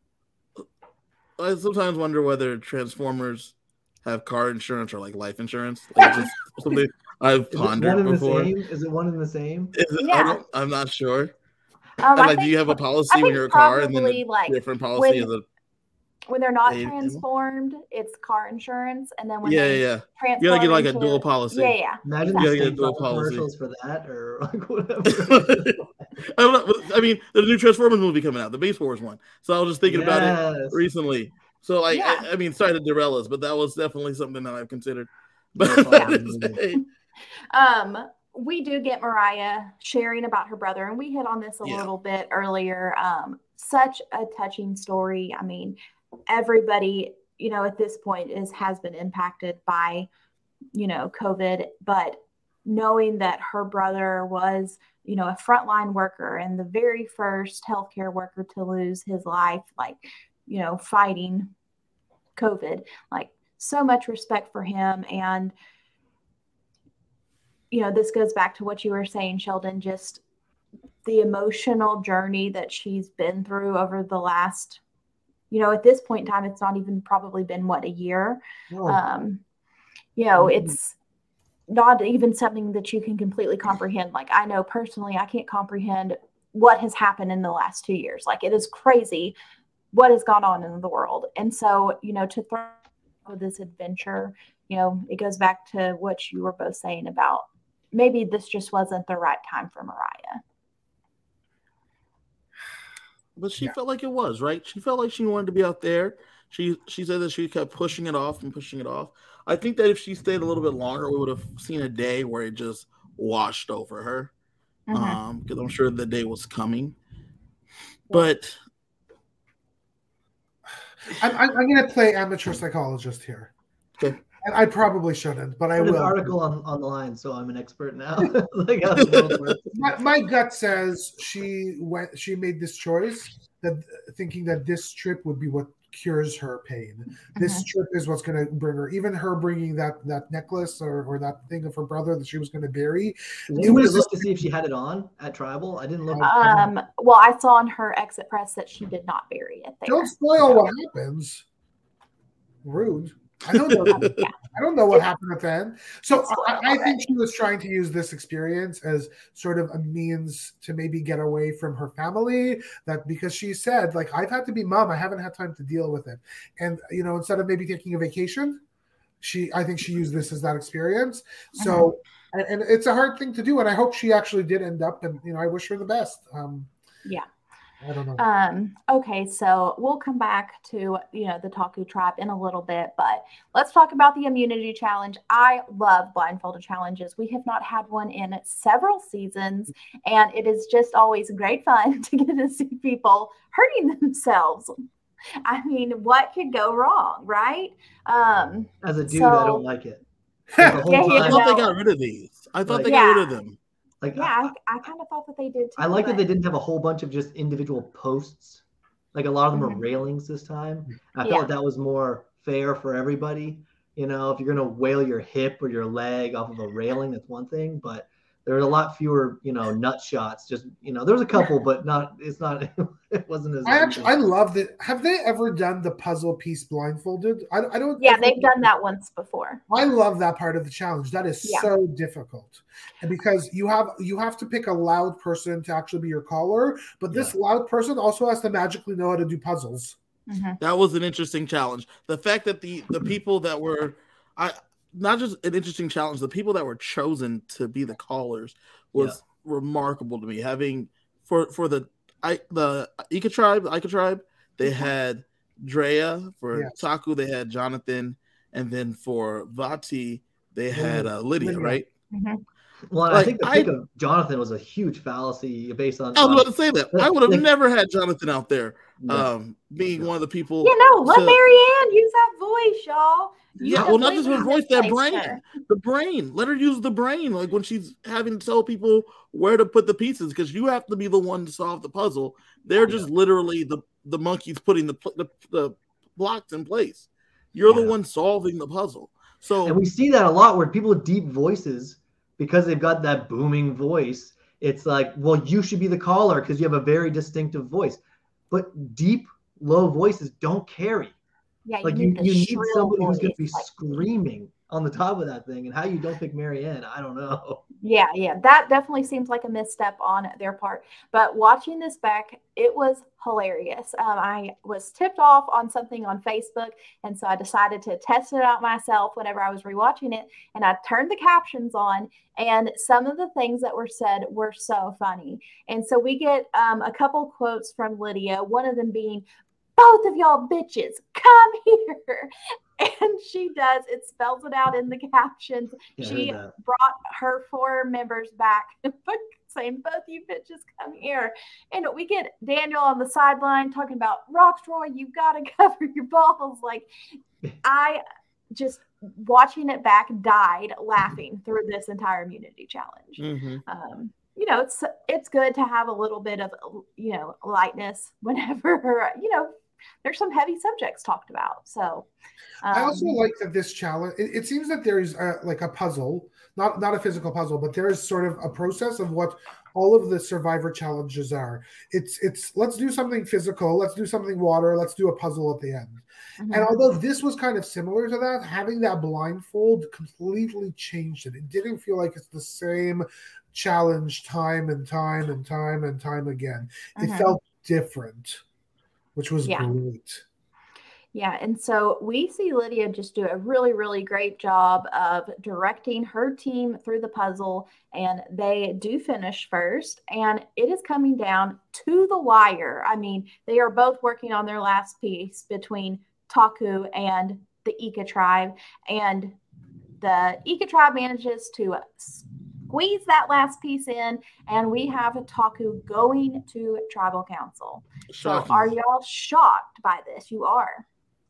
I sometimes wonder whether Transformers have car insurance or like life insurance. Like just something I've
Is it
pondered
one in
before.
the same? Is it one in the same?
Is it,
Yeah.
I don't, I'm not sure.
Um,
And,
I
like,
think,
do you have a
I
policy
think
when you're a car, and then
probably,
a
like,
different policy
when-
is a
when they're not
They-
transformed, it's car insurance, and then when
yeah,
they
yeah, yeah.
transform,
You gotta get like a
into-
dual policy.
Yeah, yeah.
Imagine
You gotta
the
get a
same
dual policy.
commercials for that, or like whatever.
I don't know. I mean, there's a new Transformers movie coming out, the Beast Wars one. So I was just thinking about it
Yes.
recently. So like,
Yeah.
I, I mean, sorry to derail us, but that was definitely something that I've considered.
No
But
problem.
hey,
Um, we do get Mariah sharing about her brother, and we hit on this a
Yeah.
little bit earlier. Um, such a touching story. I mean, everybody, you know, at this point is has been impacted by, you know, COVID, but knowing that her brother was, you know, a frontline worker and the very first healthcare worker to lose his life, like, you know, fighting COVID, like so much respect for him. And you know, this goes back to what you were saying, Sheldon, just the emotional journey that she's been through over the last, you know, at this point in time, it's not even probably been what, a year.
Oh.
Um, you know,
Mhm.
it's not even something that you can completely comprehend. Like I know personally, I can't comprehend what has happened in the last two years. Like it is crazy what has gone on in the world. And so, you know, to throw this adventure, you know, it goes back to what you were both saying about maybe this just wasn't the right time for Mariah.
but she
Yeah.
felt like it was, right? She felt like she wanted to be out there. She she said that she kept pushing it off and pushing it off. I think that if she stayed a little bit longer, we would have seen a day where it just washed over her.
Mhm.
Um, because I'm sure the day was coming. But
I'm, I'm, I'm going to play amateur psychologist here.
Okay.
And I probably shouldn't, but I
I read an
will.
article on, on the line, so I'm an expert now. Like how the world works.
My, my gut says she went. She made this choice that thinking that this trip would be what cures her pain. This
Mhm.
trip is what's going to bring her. Even her bringing that that necklace or, or that thing of her brother that she was going to bury.
Did
It
anybody
was
look
just-
to see if she had it on at Tribal? I didn't look.
Um, well, I saw on her exit press that she did not bury it there.
Don't spoil what happens. Rude. I don't know. I don't know what happened at the end. So I, I think she was trying to use this experience as sort of a means to maybe get away from her family. That because she said, like, I've had to be mom. I haven't had time to deal with it. And, you know, instead of maybe taking a vacation, she, I think she used this as that experience. So, mm-hmm. and, and it's a hard thing to do. And I hope she actually did end up, and, you know, I wish her the best. Um,
yeah.
I don't know.
Um, okay, so we'll come back to, you know, the Taku tribe in a little bit, but let's talk about the immunity challenge. I love blindfolded challenges. We have not had one in several seasons, and it is just always great fun to get to see people hurting themselves. I mean, what could go wrong, right? Um,
As a dude,
so,
I don't like it. The whole
yeah,
time,
I thought they got rid of these. I thought
like,
they
yeah.
got rid of them.
Like,
yeah, I, I kind of thought that they did too.
I like
but...
that they didn't have a whole bunch of just individual posts. Like a lot of them
mm-hmm.
are railings this time. I felt
yeah.
like that was more fair for everybody. You know, if you're gonna wail your hip or your leg off of a railing, that's one thing. But there's a lot fewer, you know, nut shots. Just, you know, there's a couple, but not. It's not. It wasn't as.
I actually, I love that. Have they ever done the puzzle piece blindfolded? I, I don't.
Yeah, they've done that once before.
I love that part of the challenge. That is
yeah.
so difficult, and because you have you have to pick a loud person to actually be your caller, but this yeah. loud person also has to magically know how to do puzzles.
Mm-hmm.
That was an interesting challenge. The fact that the the people that were, I not just an interesting challenge. The people that were chosen to be the callers was yeah. remarkable to me. Having for for the I the Ika tribe, Ika tribe, they had Drea. For yes. Taku, they had Jonathan, and then for Vati, they had uh, Lydia, Lydia, right?
Mm-hmm.
Well, like, I think the pick I, of Jonathan was a huge fallacy based on.
I was about to say that. I would have like, never had Jonathan out there,
no,
um, being
no.
one of the people.
You know, let to, Marianne use that voice, y'all. You
yeah, well, not just her voice, that brain, her. the brain. Let her use the brain, like when she's having to tell people where to put the pieces, because you have to be the one to solve the puzzle. They're yeah. just literally the the monkeys putting the the, the blocks in place. You're yeah. the one solving the puzzle. So,
and we see that a lot where people with deep voices, because they've got that booming voice, it's like, well, you should be the caller because you have a very distinctive voice. But deep, low voices don't carry.
Yeah,
like
you
you,
need,
you need somebody
voice.
who's going to be
like,
screaming on the top of that thing. And how you don't pick Marianne, I don't know.
Yeah, yeah, that definitely seems like a misstep on their part. But watching this back, it was hilarious. Um, I was tipped off on something on Facebook, and so I decided to test it out myself whenever I was rewatching it. And I turned the captions on, and some of the things that were said were so funny. And so we get um, a couple quotes from Lydia, one of them being, "Both of y'all bitches, come here." And she does. It spells it out in the captions. Yeah, she brought her four members back saying, "Both you bitches, come here." And we get Daniel on the sideline talking about, "Rocksroy, you got to cover your balls." Like, I just, watching it back, died laughing through this entire immunity challenge.
Mm-hmm.
Um, you know, it's it's good to have a little bit of, you know, lightness whenever, you know, there's some heavy subjects talked about. So um,
I also like that this challenge, it, it seems that there's a, like a puzzle, not not a physical puzzle, but there is sort of a process of what all of the Survivor challenges are. It's it's let's do something physical, let's do something water, let's do a puzzle at the end. Mm-hmm. And although this was kind of similar to that, having that blindfold completely changed it. It didn't feel like it's the same challenge time and time and time and time again. It mm-hmm. felt different, which was
yeah.
great.
Yeah, and so we see Lydia just do a really, really great job of directing her team through the puzzle, and they do finish first, and it is coming down to the wire. I mean, they are both working on their last piece between Taku and the Ika tribe, and the Ika tribe manages to squeeze that last piece in, and we have Taku going to tribal council. Shocking. So are y'all shocked by this? You are.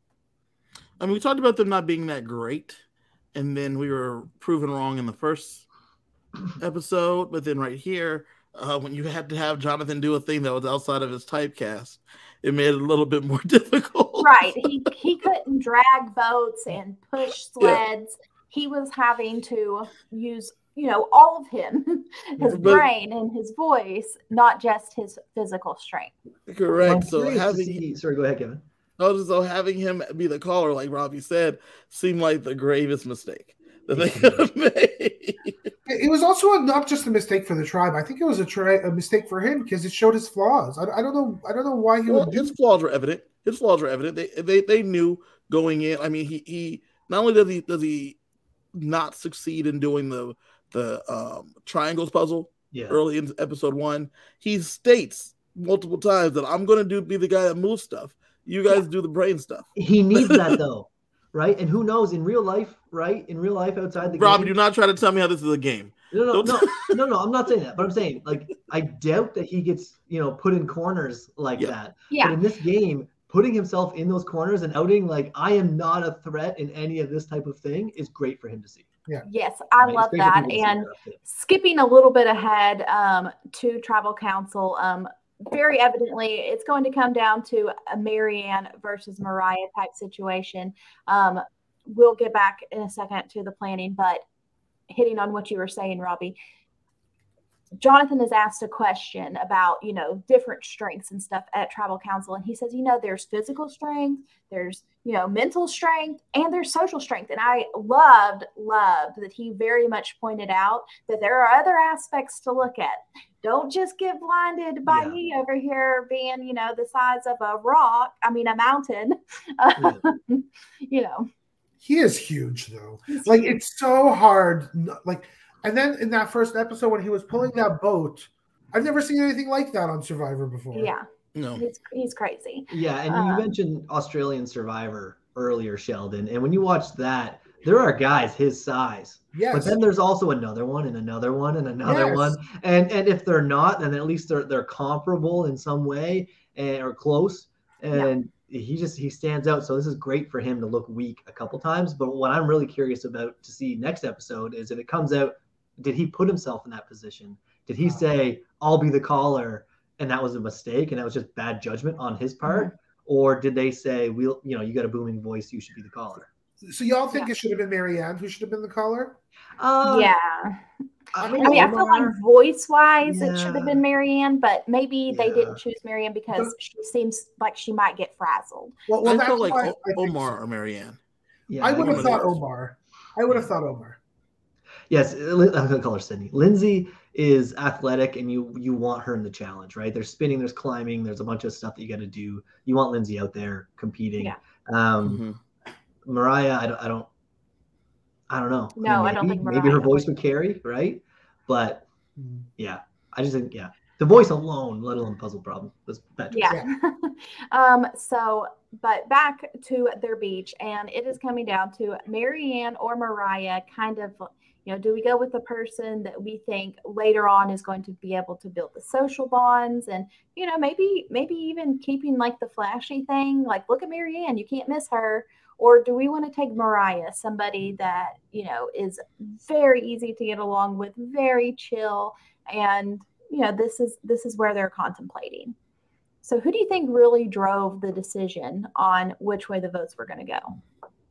I mean, we talked about them not being that great, and then we were proven wrong in the first episode. But then right here, uh, when you had to have Jonathan do a thing that was outside of his typecast, it made it a little bit more difficult.
Right. He he couldn't drag boats and push sleds. Yeah. He was having to use, you know, all of him, his but, brain and his voice, not just his physical strength.
Correct.
Well,
so having
see, sorry, go ahead, Kevin.
Oh, so having him be the caller, like Robbie said, seemed like the gravest mistake that they could have made.
It was also not just a mistake for the tribe. I think it was a, tri- a mistake for him because it showed his flaws. I, I don't know. I don't know why he
well,
would do.
His flaws were evident. His flaws were evident. They they they knew going in. I mean, he he not only does he does he not succeed in doing the the um, triangles puzzle yeah. early in episode one, he states multiple times that I'm going to do be the guy that moves stuff. You guys yeah. do the brain stuff.
He needs that though, right? And who knows in real life, right? In real life outside the
Rob,
game.
Rob, you're not trying to tell me how this is a game.
No, no, no, no, no. I'm not saying that, but I'm saying like I doubt that he gets you know put in corners like
yeah.
that.
Yeah.
But in this game, putting himself in those corners and outing like I am not a threat in any of this type of thing is great for him to see.
Yeah.
Yes, I right? love that. And skipping a little bit ahead um, to Tribal Council, um, very evidently it's going to come down to a Marianne versus Mariah type situation. Um, we'll get back in a second to the planning, but hitting on what you were saying, Robbie, Jonathan is asked a question about, you know, different strengths and stuff at Tribal Council. And he says, you know, there's physical strength, there's, you know, mental strength, and there's social strength. And I loved, loved that he very much pointed out that there are other aspects to look at. Don't just get blinded by yeah. me over here being, you know, the size of a rock. I mean, a mountain, yeah. you know.
He is huge, though.
He's
like,
huge.
It's so hard. Like, and then in that first episode when he was pulling that boat, I've never seen anything like that on Survivor before.
Yeah.
No.
He's, he's crazy.
Yeah, and
um,
you mentioned Australian Survivor earlier, Sheldon. And when you watch that, there are guys his size.
Yes.
But then there's also another one and another one and another
yes.
one. And and if they're not, then at least they're they're comparable in some way and or close. And yeah. he just he stands out. So this is great for him to look weak a couple times. But what I'm really curious about to see next episode is if it comes out, did he put himself in that position? Did he say, I'll be the caller, and that was a mistake and that was just bad judgment on his part? Mm-hmm. Or did they say, we'll, you know, you got a booming voice, you should be the caller?
So y'all think yeah. it should have been Marianne who should have been the caller?
Uh, yeah. I, I mean, I feel like voice-wise, yeah. it should have been Marianne, but maybe yeah. they didn't choose Marianne because but, she seems like she might get frazzled.
Well, well I feel like o- Omar so. or Marianne.
Yeah, I would have thought Omar. I would have thought Omar.
Yes, I'm going to call her Sydney. Lindsay is athletic, and you you want her in the challenge, right? There's spinning, there's climbing, there's a bunch of stuff that you got to do. You want Lindsay out there competing.
Yeah.
Um,
mm-hmm.
Mariah, I don't, I don't, I don't know.
No,
I, mean, maybe,
I don't think Mariah
maybe her voice would carry, right? But yeah, I just think yeah, the voice alone, let alone puzzle problem, was better.
Yeah. um. So, but back to their beach, and it is coming down to Marianne or Mariah, kind of. You know, do we go with the person that we think later on is going to be able to build the social bonds and, you know, maybe maybe even keeping like the flashy thing, like look at Marianne, you can't miss her. Or do we want to take Mariah, somebody that, you know, is very easy to get along with, very chill. And, you know, this is this is where they're contemplating. So who do you think really drove the decision on which way the votes were going to go?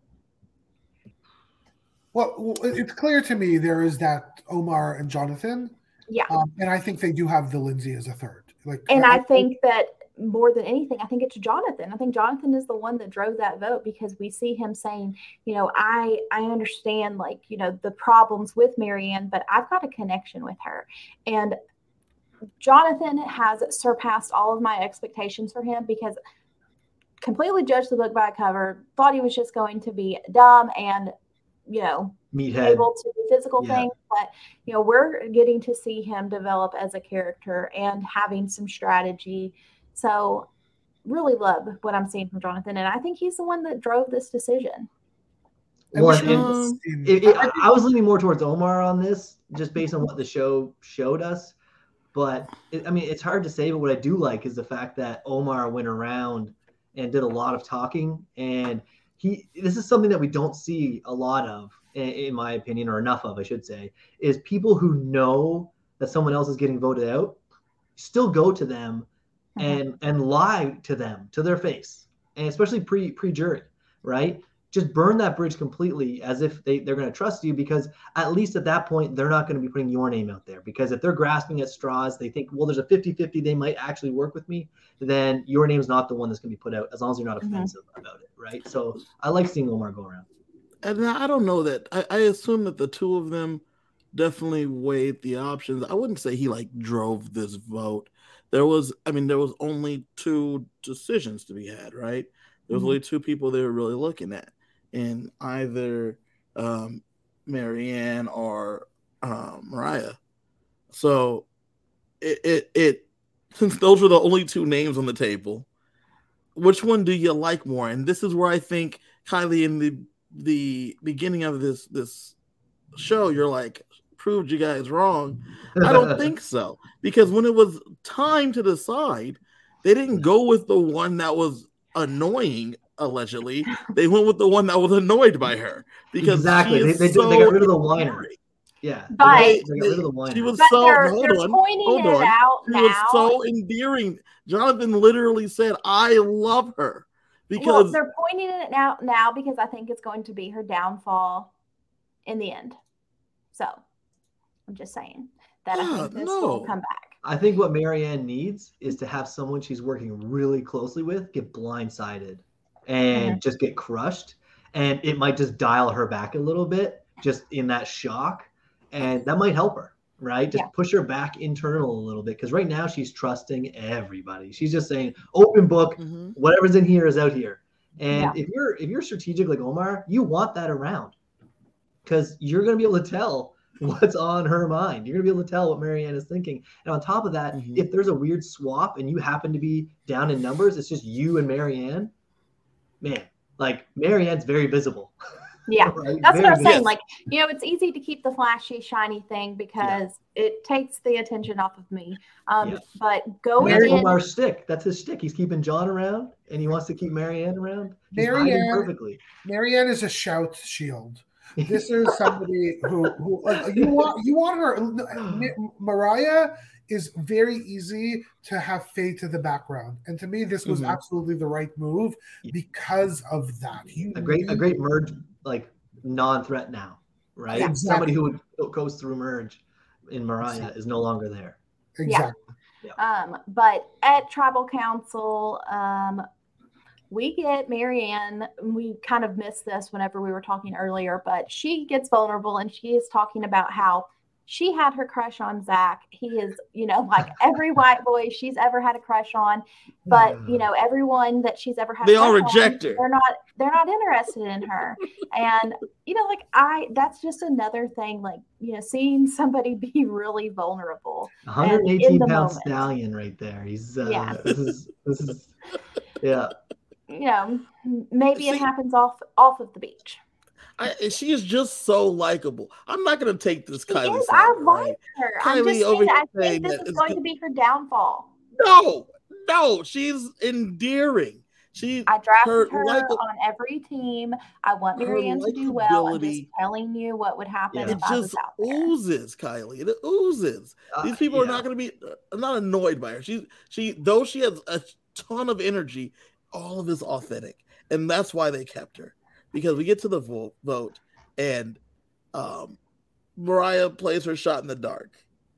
Well, it's clear to me there is that Omar and Jonathan.
Yeah.
Um, and I think they do have the Lindsay as a third. Like,
And I, I think that more than anything, I think it's Jonathan. I think Jonathan is the one that drove that vote because we see him saying, you know, I I understand like, you know, the problems with Marianne, but I've got a connection with her. And Jonathan has surpassed all of my expectations for him because completely judged the book by a cover, thought he was just going to be dumb and you know,
Meathead.
able to do physical
yeah.
things, but you know, we're getting to see him develop as a character and having some strategy. So really love what I'm seeing from Jonathan. And I think he's the one that drove this decision.
Well, and it, it, I was leaning more towards Omar on this, just based on what the show showed us. But it, I mean, it's hard to say, but what I do like is the fact that Omar went around and did a lot of talking, and He, this is something that we don't see a lot of, in, in my opinion, or enough of, I should say, is people who know that someone else is getting voted out still go to them and mm-hmm. and lie to them to their face, and especially pre pre jury, right? just burn that bridge completely as if they, they're going to trust you, because at least at that point, they're not going to be putting your name out there. Because if they're grasping at straws, they think, well, there's a fifty-fifty, they might actually work with me, then your name's not the one that's going to be put out, as long as you're not offensive mm-hmm. about it, right? So I like seeing Omar go around.
And I don't know that, I, I assume that the two of them definitely weighed the options. I wouldn't say he like drove this vote. There was, I mean, there was only two decisions to be had, right? There was mm-hmm. only two people they were really looking at, in either um, Maryanne or um, Mariah. So it, it it since those were the only two names on the table, which one do you like more? And this is where I think, Kylie, in the the beginning of this this show, you're like, proved you guys wrong. I don't think so, because when it was time to decide, they didn't go with the one that was annoying. Allegedly, they went with the one that was annoyed by her, because
exactly they, they, so they got rid of the whiner. Yeah,
but
they, they got rid of the whiner.
She was
but
so
they're,
hold
they're
on,
pointing
hold
it
on.
out
She
now.
was so endearing. Jonathan literally said, "I love her," because
well, they're pointing it out now because I think it's going to be her downfall in the end. So I'm just saying that yeah, I think this no. will come back.
I think what Maryanne needs is to have someone she's working really closely with get blindsided and mm-hmm. just get crushed, and it might just dial her back a little bit, just in that shock, and that might help her, right? Just yeah. push her back internal a little bit, because right now she's trusting everybody. She's just saying, open book, mm-hmm. whatever's in here is out here. And yeah. if you're if you're strategic like Omar, you want that around, because you're going to be able to tell what's on her mind. You're going to be able to tell what Maryanne is thinking. And on top of that, mm-hmm. if there's a weird swap and you happen to be down in numbers, it's just you and Maryanne, man, like Maryanne's very visible.
Yeah, right? That's very what I'm saying. Yes. Like, you know, it's easy to keep the flashy, shiny thing because yeah. it takes the attention off of me. Um, yeah. But going
That's
in...
Omar's stick. That's his stick. He's keeping John around, and he wants to keep Maryanne around. He's
Maryanne,
perfectly.
Maryanne is a shout shield. This is somebody who, who like, you want you want her. Mariah is very easy to have fade to the background, and to me, this was mm-hmm. absolutely the right move because of that. You
a great, a great merge, like non-threat now, right? Yeah, exactly. Somebody who would goes through merge in Mariah is no longer there.
Exactly.
Yeah. yeah. Um, but at Tribal Council, um. we get Maryanne, we kind of missed this whenever we were talking earlier, but she gets vulnerable and she is talking about how she had her crush on Zach. He is, you know, like every white boy she's ever had a crush on, but you know, everyone that she's ever had
they
a crush
all reject
on,
her.
They're not they're not interested in her. And you know, like I that's just another thing, like, you know, seeing somebody be really vulnerable.
one hundred eighteen pound stallion right there. He's uh yeah. this is this is yeah.
You know, maybe See, it happens off off of the beach.
I, she is just so likable. I'm not going to take this
she
Kylie.
Is,
side,
I like
right?
her.
Kylie
I'm just saying, I think this is going
good.
to be her downfall.
No, no, she's endearing. She
I drafted her,
her likable,
on every team. I want Maryanne to do well. I'm just telling you what would happen
yeah.
if I was out there.
It just oozes, Kylie. It oozes. Uh, These people yeah. are not going to be uh, not annoyed by her. She, she, though she has a ton of energy, all of it is authentic, and that's why they kept her. Because we get to the vote, vote and um, Mariah plays her shot in the dark,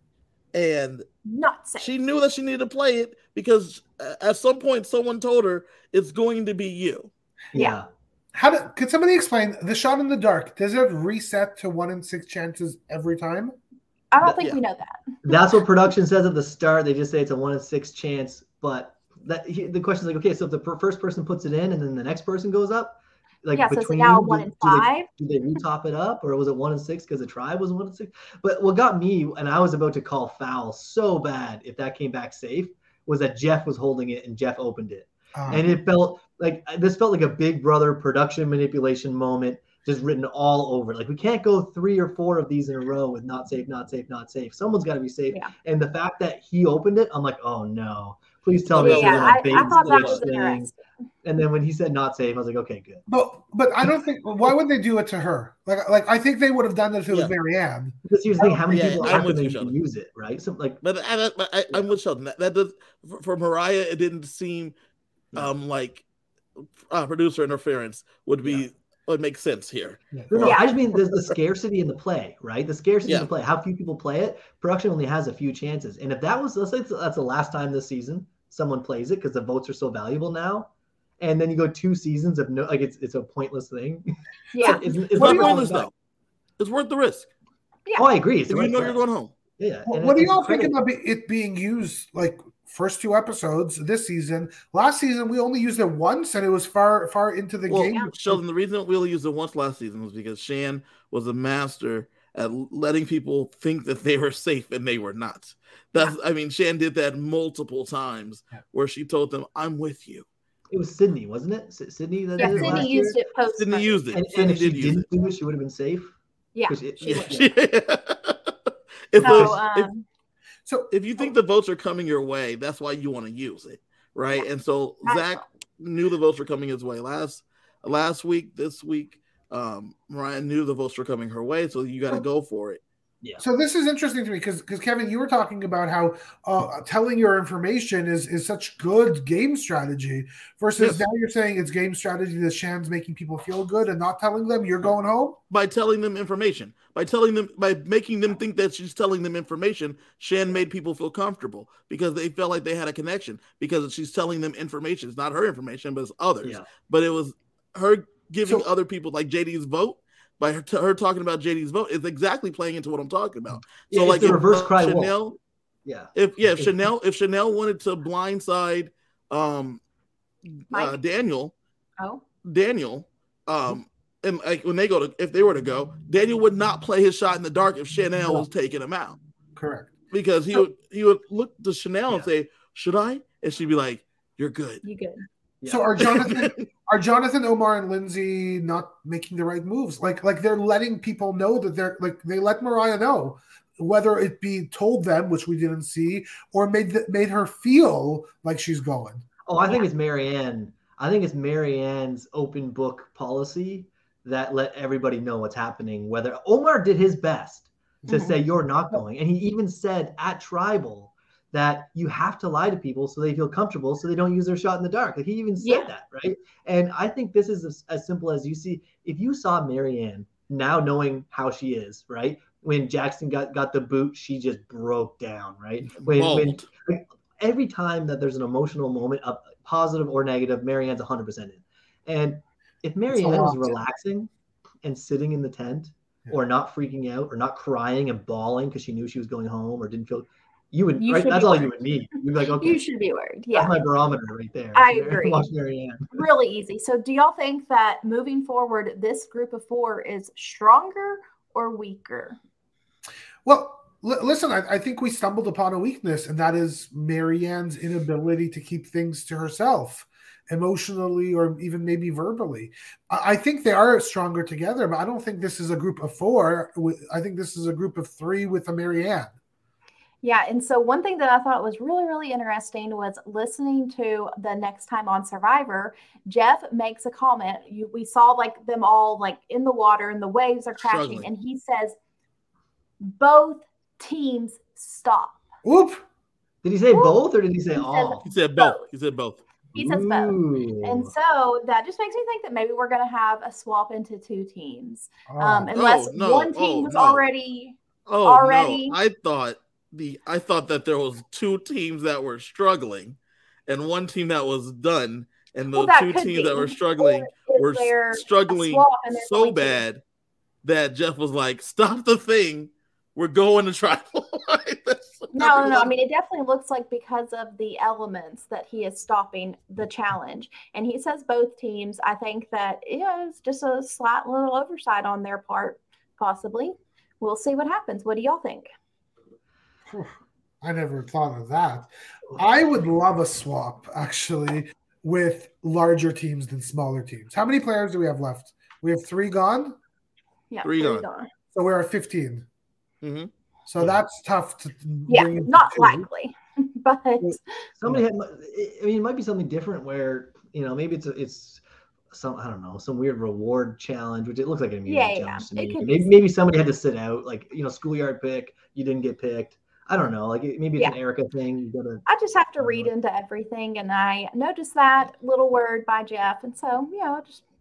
and
not safe.
She knew that she needed to play it because at some point someone told her it's going to be you.
Yeah.
How do, could somebody explain the shot in the dark? Does it reset to one in six chances every time?
I don't think yeah. we know that.
That's what production says at the start. They just say it's a one in six chance, but that he, the question is like, okay, so if the per- first person puts it in and then the next person goes up, like
yeah,
between
so it's now
you,
one
do,
in five.
Do they, do they retop it up, or was it one in six because the tribe was one in six? But what got me, and I was about to call foul so bad if that came back safe, was that Jeff was holding it and Jeff opened it, um, and it felt like this felt like a Big Brother production manipulation moment, just written all over. Like we can't go three or four of these in a row with not safe, not safe, not safe. Someone's got to be safe. Yeah. And the fact that he opened it, I'm like, oh no. Please tell me.
Yeah, I, I thought that was interesting.
And then when he said not safe, I was like, okay, good.
But but I don't think. Why would they do it to her? Like like I think they would have done it if it
yeah.
was Maryanne.
Because here's the thing: how many
yeah,
people actually use it, right? So like,
but I, I, I, I'm with Sheldon. That, that does for, for Mariah, it didn't seem um like uh, producer interference would be. Yeah. what makes sense here.
No, no,
Yeah.
I just mean the, the scarcity in the play, right? The scarcity
Yeah.
in the play, how few people play it. Production only has a few chances. And if that was, let's say that's the last time this season someone plays it because the votes are so valuable now, and then you go two seasons of no, like it's it's a pointless thing.
Yeah.
it's, it's
It's
not
not pointless
going back.
though. It's worth the risk.
Yeah.
Oh, I agree. It's
If
the
you
right
know
play.
you're going home.
Yeah.
Well,
and
what do
it's
y'all
credit-
think about it being used like first two episodes this season? Last season we only used it once, and it was far far into the
Well,
game.
Sheldon, the reason we only used it once last season was because Shan was a master at letting people think that they were safe and they were not. That's, I mean, Shan did that multiple times
Yeah.
where she told them, "I'm with you."
It was Sydney, wasn't it? S- Sydney that
Yeah,
did it last
Sydney
year?
used it post.
Sydney used it.
And,
Sydney
and if she
did use
didn't
it.
do it, she would have been safe.
Yeah.
'Cause it-
she
it-
would.
yeah.
if,
So,
the- if,
um,
So
if you think the votes are coming your way, that's why you want to use it, right? And so
That's
Zach knew the votes were coming his way last last week. This week, um, Mariah knew the votes were coming her way, so you got to go for it.
Yeah.
So this is interesting to me because because Kevin, you were talking about how uh, telling your information is is such good game strategy versus
Yes.
now you're saying it's game strategy that Shan's making people feel good and not telling them you're going home.
By telling them information, by telling them, by making them think that she's telling them information, Shan made people feel comfortable because they felt like they had a connection because she's telling them information. It's not her information, but it's others.
Yeah.
But it was her giving
So-
other people like J D's vote. By her, her talking about J D's vote is exactly playing into what I'm talking about.
Yeah,
So
it's
like
the
if,
reverse
uh,
cry wolf.
Chanel,
Yeah.
if yeah, if Chanel, if Chanel wanted to blindside um uh,
Mike?
Daniel,
Oh.
Daniel, um, and like when they go to, if they were to go, Daniel would not play his shot in the dark if Chanel was taking him out
Correct.
because he would he would look to Chanel and
Yeah.
say, "Should I?" And she'd be like, "You're good."
You good?
Yeah.
So are Jonathan are Jonathan, Omar, and Lindsay not making the right moves? Like like they're letting people know that they're like they let Mariah know, whether it be told them, which we didn't see, or made th- made her feel like she's going.
Oh, I think it's Marianne. I think it's Marianne's open book policy that let everybody know what's happening. Whether Omar did his best to
Mhm.
say you're not going, and he even said at Tribal that you have to lie to people so they feel comfortable, so they don't use their shot in the dark. Like he even said
Yeah.
that, right? And I think this is as, as simple as you see. If you saw Marianne now knowing how she is, right? When Jackson got got the boot, she just broke down, right? When when
Bold.
like, every time that there's an emotional moment, up positive or negative, Marianne's one hundred percent in. And if Marianne was
lot.
relaxing and sitting in the tent,
Yeah.
or not freaking out, or not crying and bawling because she knew she was going home, or didn't feel, you would
You
right.
should
That's
be
all
worried.
you would need. You'd be like, okay,
You should be worried. Yeah.
that's my barometer right there.
I
Mary-
agree.
Watch Marianne.
Really easy. So do y'all think that moving forward, this group of four is stronger or weaker?
Well, l- listen, I, I think we stumbled upon a weakness, and that is Marianne's inability to keep things to herself, emotionally or even maybe verbally. I, I think they are stronger together, but I don't think this is a group of four. With, I think this is a group of three with a Marianne.
Yeah, and so one thing that I thought was really, really interesting was listening to the next time on Survivor. Jeff makes a comment. You, we saw like them all like in the water and the waves are crashing,
Struggling.
and he says, "Both teams stop."
Oop!
Did he say
Ooh.
both or did he say
He said
all?
He said both.
Both.
He said both.
He says both.
Ooh.
And so that just makes me think that maybe we're going to have a swap into two teams,
Oh.
um, unless
Oh, no.
one team
Oh,
was
no.
already.
Oh
Already-
no! I thought the I thought that there was two teams that were struggling, and one team that was done, and the
Well, that
two
could
teams
be.
that were struggling
Or is
were
there
s-
a
struggling
swap and there's
so
only two?
bad that Jeff was like, "Stop the thing! We're going to tribal." That's
No, no, no. I
everyone-
mean, it definitely looks like because of the elements that he is stopping the challenge. And he says both teams. I think that yeah, it's just a slight little oversight on their part, possibly. We'll see what happens. What do y'all think?
I never thought of that. I would love a swap, actually, with larger teams than smaller teams. How many players do we have left? We have three gone,
Yeah,
Three
three
gone.
gone.
so we're at fifteen.
Mhm.
So that's tough to
Yeah,
bring into
not
two.
likely, but
Somebody had, I mean, it might be something different where, you know, maybe it's a, it's some, I don't know, some weird reward challenge, which it looks like an immunity
Yeah, yeah,
challenge to
it
me.
could be.
Maybe, maybe somebody had to sit out, like, you know, schoolyard pick, you didn't get picked. I don't know, like it- maybe it's an Erica thing. You gotta,
I just have to read into everything. And I noticed that little word by Jeff. And so, you know, just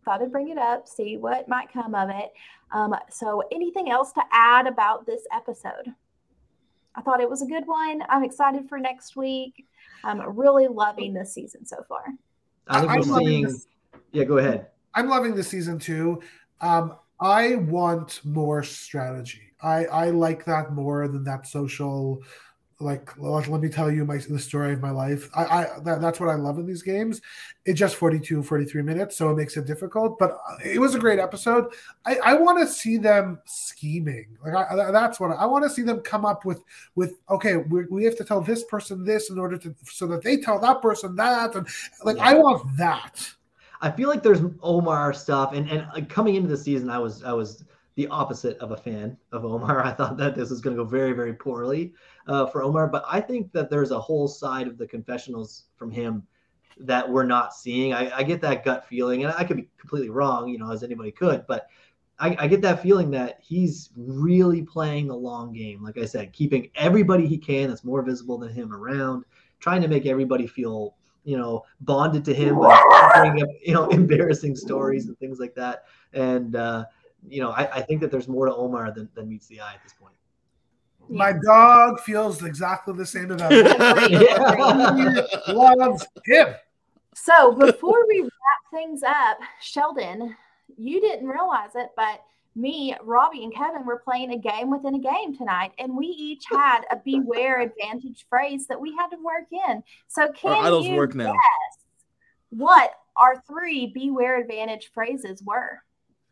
thought I'd bring it up, see what might come of it. Um, so anything else to add about this episode? I thought it was a good one. I'm excited for next week. I'm really loving this season so far.
I think we're seeing. This. Yeah, go ahead.
I'm loving the season too. Um, I want more strategy. I, I like that more than that social, like, let, let me tell you my the story of my life. I, I that, that's what I love in these games. It's just forty-two, forty-three minutes, so it makes it difficult. But it was a great episode. I, I want to see them scheming. Like I, that's what I, I want to see them come up with. With okay, we we have to tell this person this in order to so that they tell that person that, and like yeah. I want that.
I feel like there's Omar stuff, and and like, coming into the season, I was I was the opposite of a fan of Omar. I thought that this was going to go very, very poorly uh, for Omar, but I think that there's a whole side of the confessionals from him that we're not seeing. I, I get that gut feeling, and I could be completely wrong, you know, as anybody could, but I, I get that feeling that he's really playing the long game. Like I said, keeping everybody he can that's more visible than him around, trying to make everybody feel, you know, bonded to him by bringing up, you know, embarrassing stories and things like that. And, uh, you know, I, I think that there's more to Omar than, than meets the eye at this point.
My dog feels exactly the same about him. He loves him.
So before we wrap things up, Sheldon, you didn't realize it, but me, Robbie, and Kevin were playing a game within a game tonight, and we each had a beware advantage phrase that we had to work in. So can
our idols
you
work now.
guess what our three beware advantage phrases were?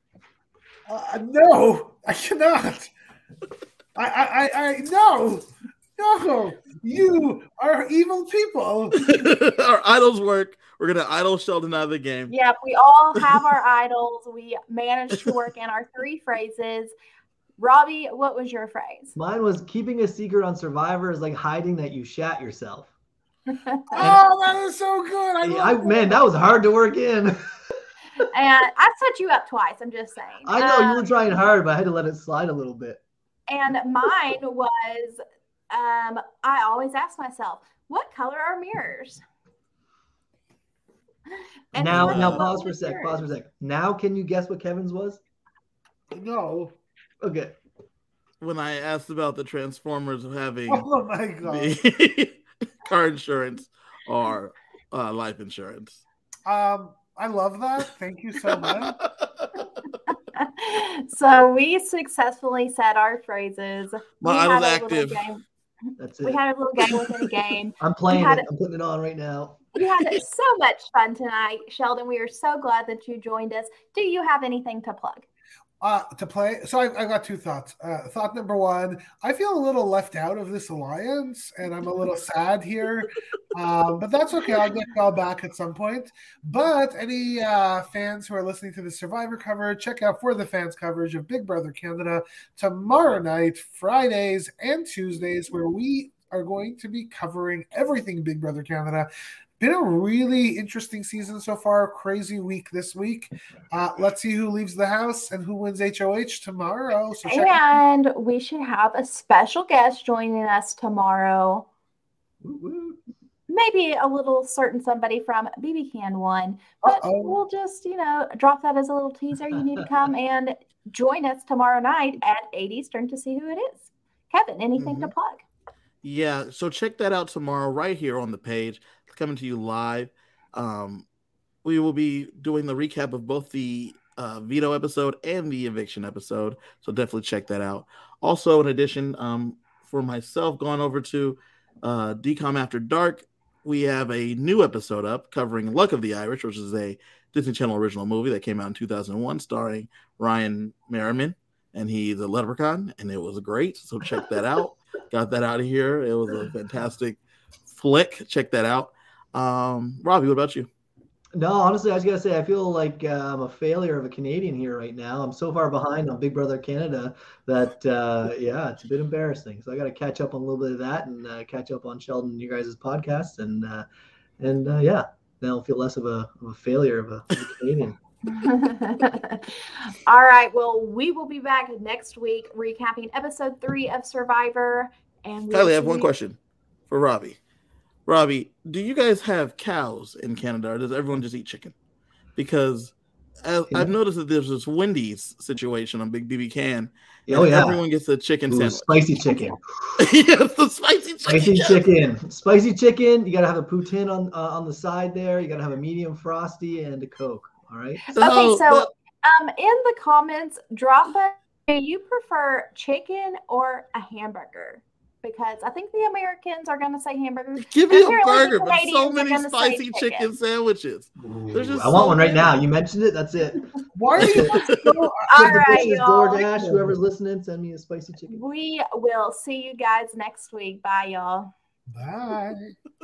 Uh, no, I cannot. I, I, I, I, no, no. You are evil people.
Our idols work. We're gonna idol Sheldon out of the game.
Yeah, we all have our idols. We managed to work in our three phrases. Robbie, what was your phrase?
Mine was keeping a secret on Survivor is like hiding that you shat yourself.
Oh, that is so good. I,
I man, that was hard to work in.
And I set you up twice. I'm just saying.
I know
um,
you were trying hard, but I had to let it slide a little bit.
And mine was, um, I always ask myself, what color are mirrors?
And now, now pause for a sec. Pause for a sec. Now, can you guess what Kevin's was?
No.
Okay.
When I asked about the Transformers having
oh my god,
the car insurance or uh, life insurance.
Um. I love that. Thank you so much.
So we successfully said our phrases.
My
we
idol's active.
That's it.
We had a little game within a game.
I'm playing
it.
it. I'm putting it on right now.
We had so much fun tonight, Sheldon. We are so glad that you joined us. Do you have anything to plug?
Uh, to play. So I, I got two thoughts. Uh, thought number one, I feel a little left out of this alliance, and I'm a little sad here. Um, but that's okay. I'll get y'all back at some point. But any uh, fans who are listening to the Survivor coverage, check out For the Fans coverage of Big Brother Canada tomorrow night, Fridays and Tuesdays, where we are going to be covering everything Big Brother Canada. Been a really interesting season so far. Crazy week this week. Uh, let's see who leaves the house and who wins H O H tomorrow. So check
and out. We should have a special guest joining us tomorrow.
Woo-woo.
Maybe a little certain somebody from B B Can One. But Uh-oh. We'll just, you know, drop that as a little teaser. You need to come and join us tomorrow night at eight Eastern to see who it is. Kevin, anything mm-hmm. to plug?
Yeah, so check that out tomorrow right here on the page. Coming to you live. Um, we will be doing the recap of both the uh, veto episode and the eviction episode, so definitely check that out. Also, in addition, um, for myself, going over to uh, D COM After Dark, we have a new episode up covering Luck of the Irish, which is a Disney Channel original movie that came out in two thousand one, starring Ryan Merriman, and he's a leprechaun, and it was great. So check that out. Got that out of here. It was a fantastic flick. Check that out. Um, Robbie, what about you?
No, honestly, I was gonna say I feel like uh, I'm a failure of a Canadian here right now. I'm so far behind on Big Brother Canada that uh, yeah, it's a bit embarrassing. So I got to catch up on a little bit of that and uh, catch up on Sheldon and you guys' podcasts and uh, and uh, yeah, then I'll feel less of a, of a failure of a, of a Canadian.
All right. Well, we will be back next week recapping episode three of Survivor. And
Kylie, I have one question for Robbie. Robbie, do you guys have cows in Canada, or does everyone just eat chicken? Because uh, I've noticed that there's this Wendy's situation on Big B B Can.
Oh yeah,
everyone gets a chicken Ooh, sandwich.
Spicy chicken.
Yes, the spicy chicken.
Spicy yes. chicken. Spicy chicken. You gotta have a poutine on uh, on the side there. You gotta have a medium frosty and a Coke. All right.
So, okay, so the, um, in the comments, drop a. Do you prefer chicken or a hamburger? Because I think the Americans are going to say hamburger.
Give me a burger, but so many spicy chicken. chicken sandwiches.
Ooh, I so want one right now. You mentioned it. That's it.
Why are you?
All right, y'all.
DoorDash, whoever's listening, send me a spicy chicken.
We will see you guys next week. Bye, y'all.
Bye.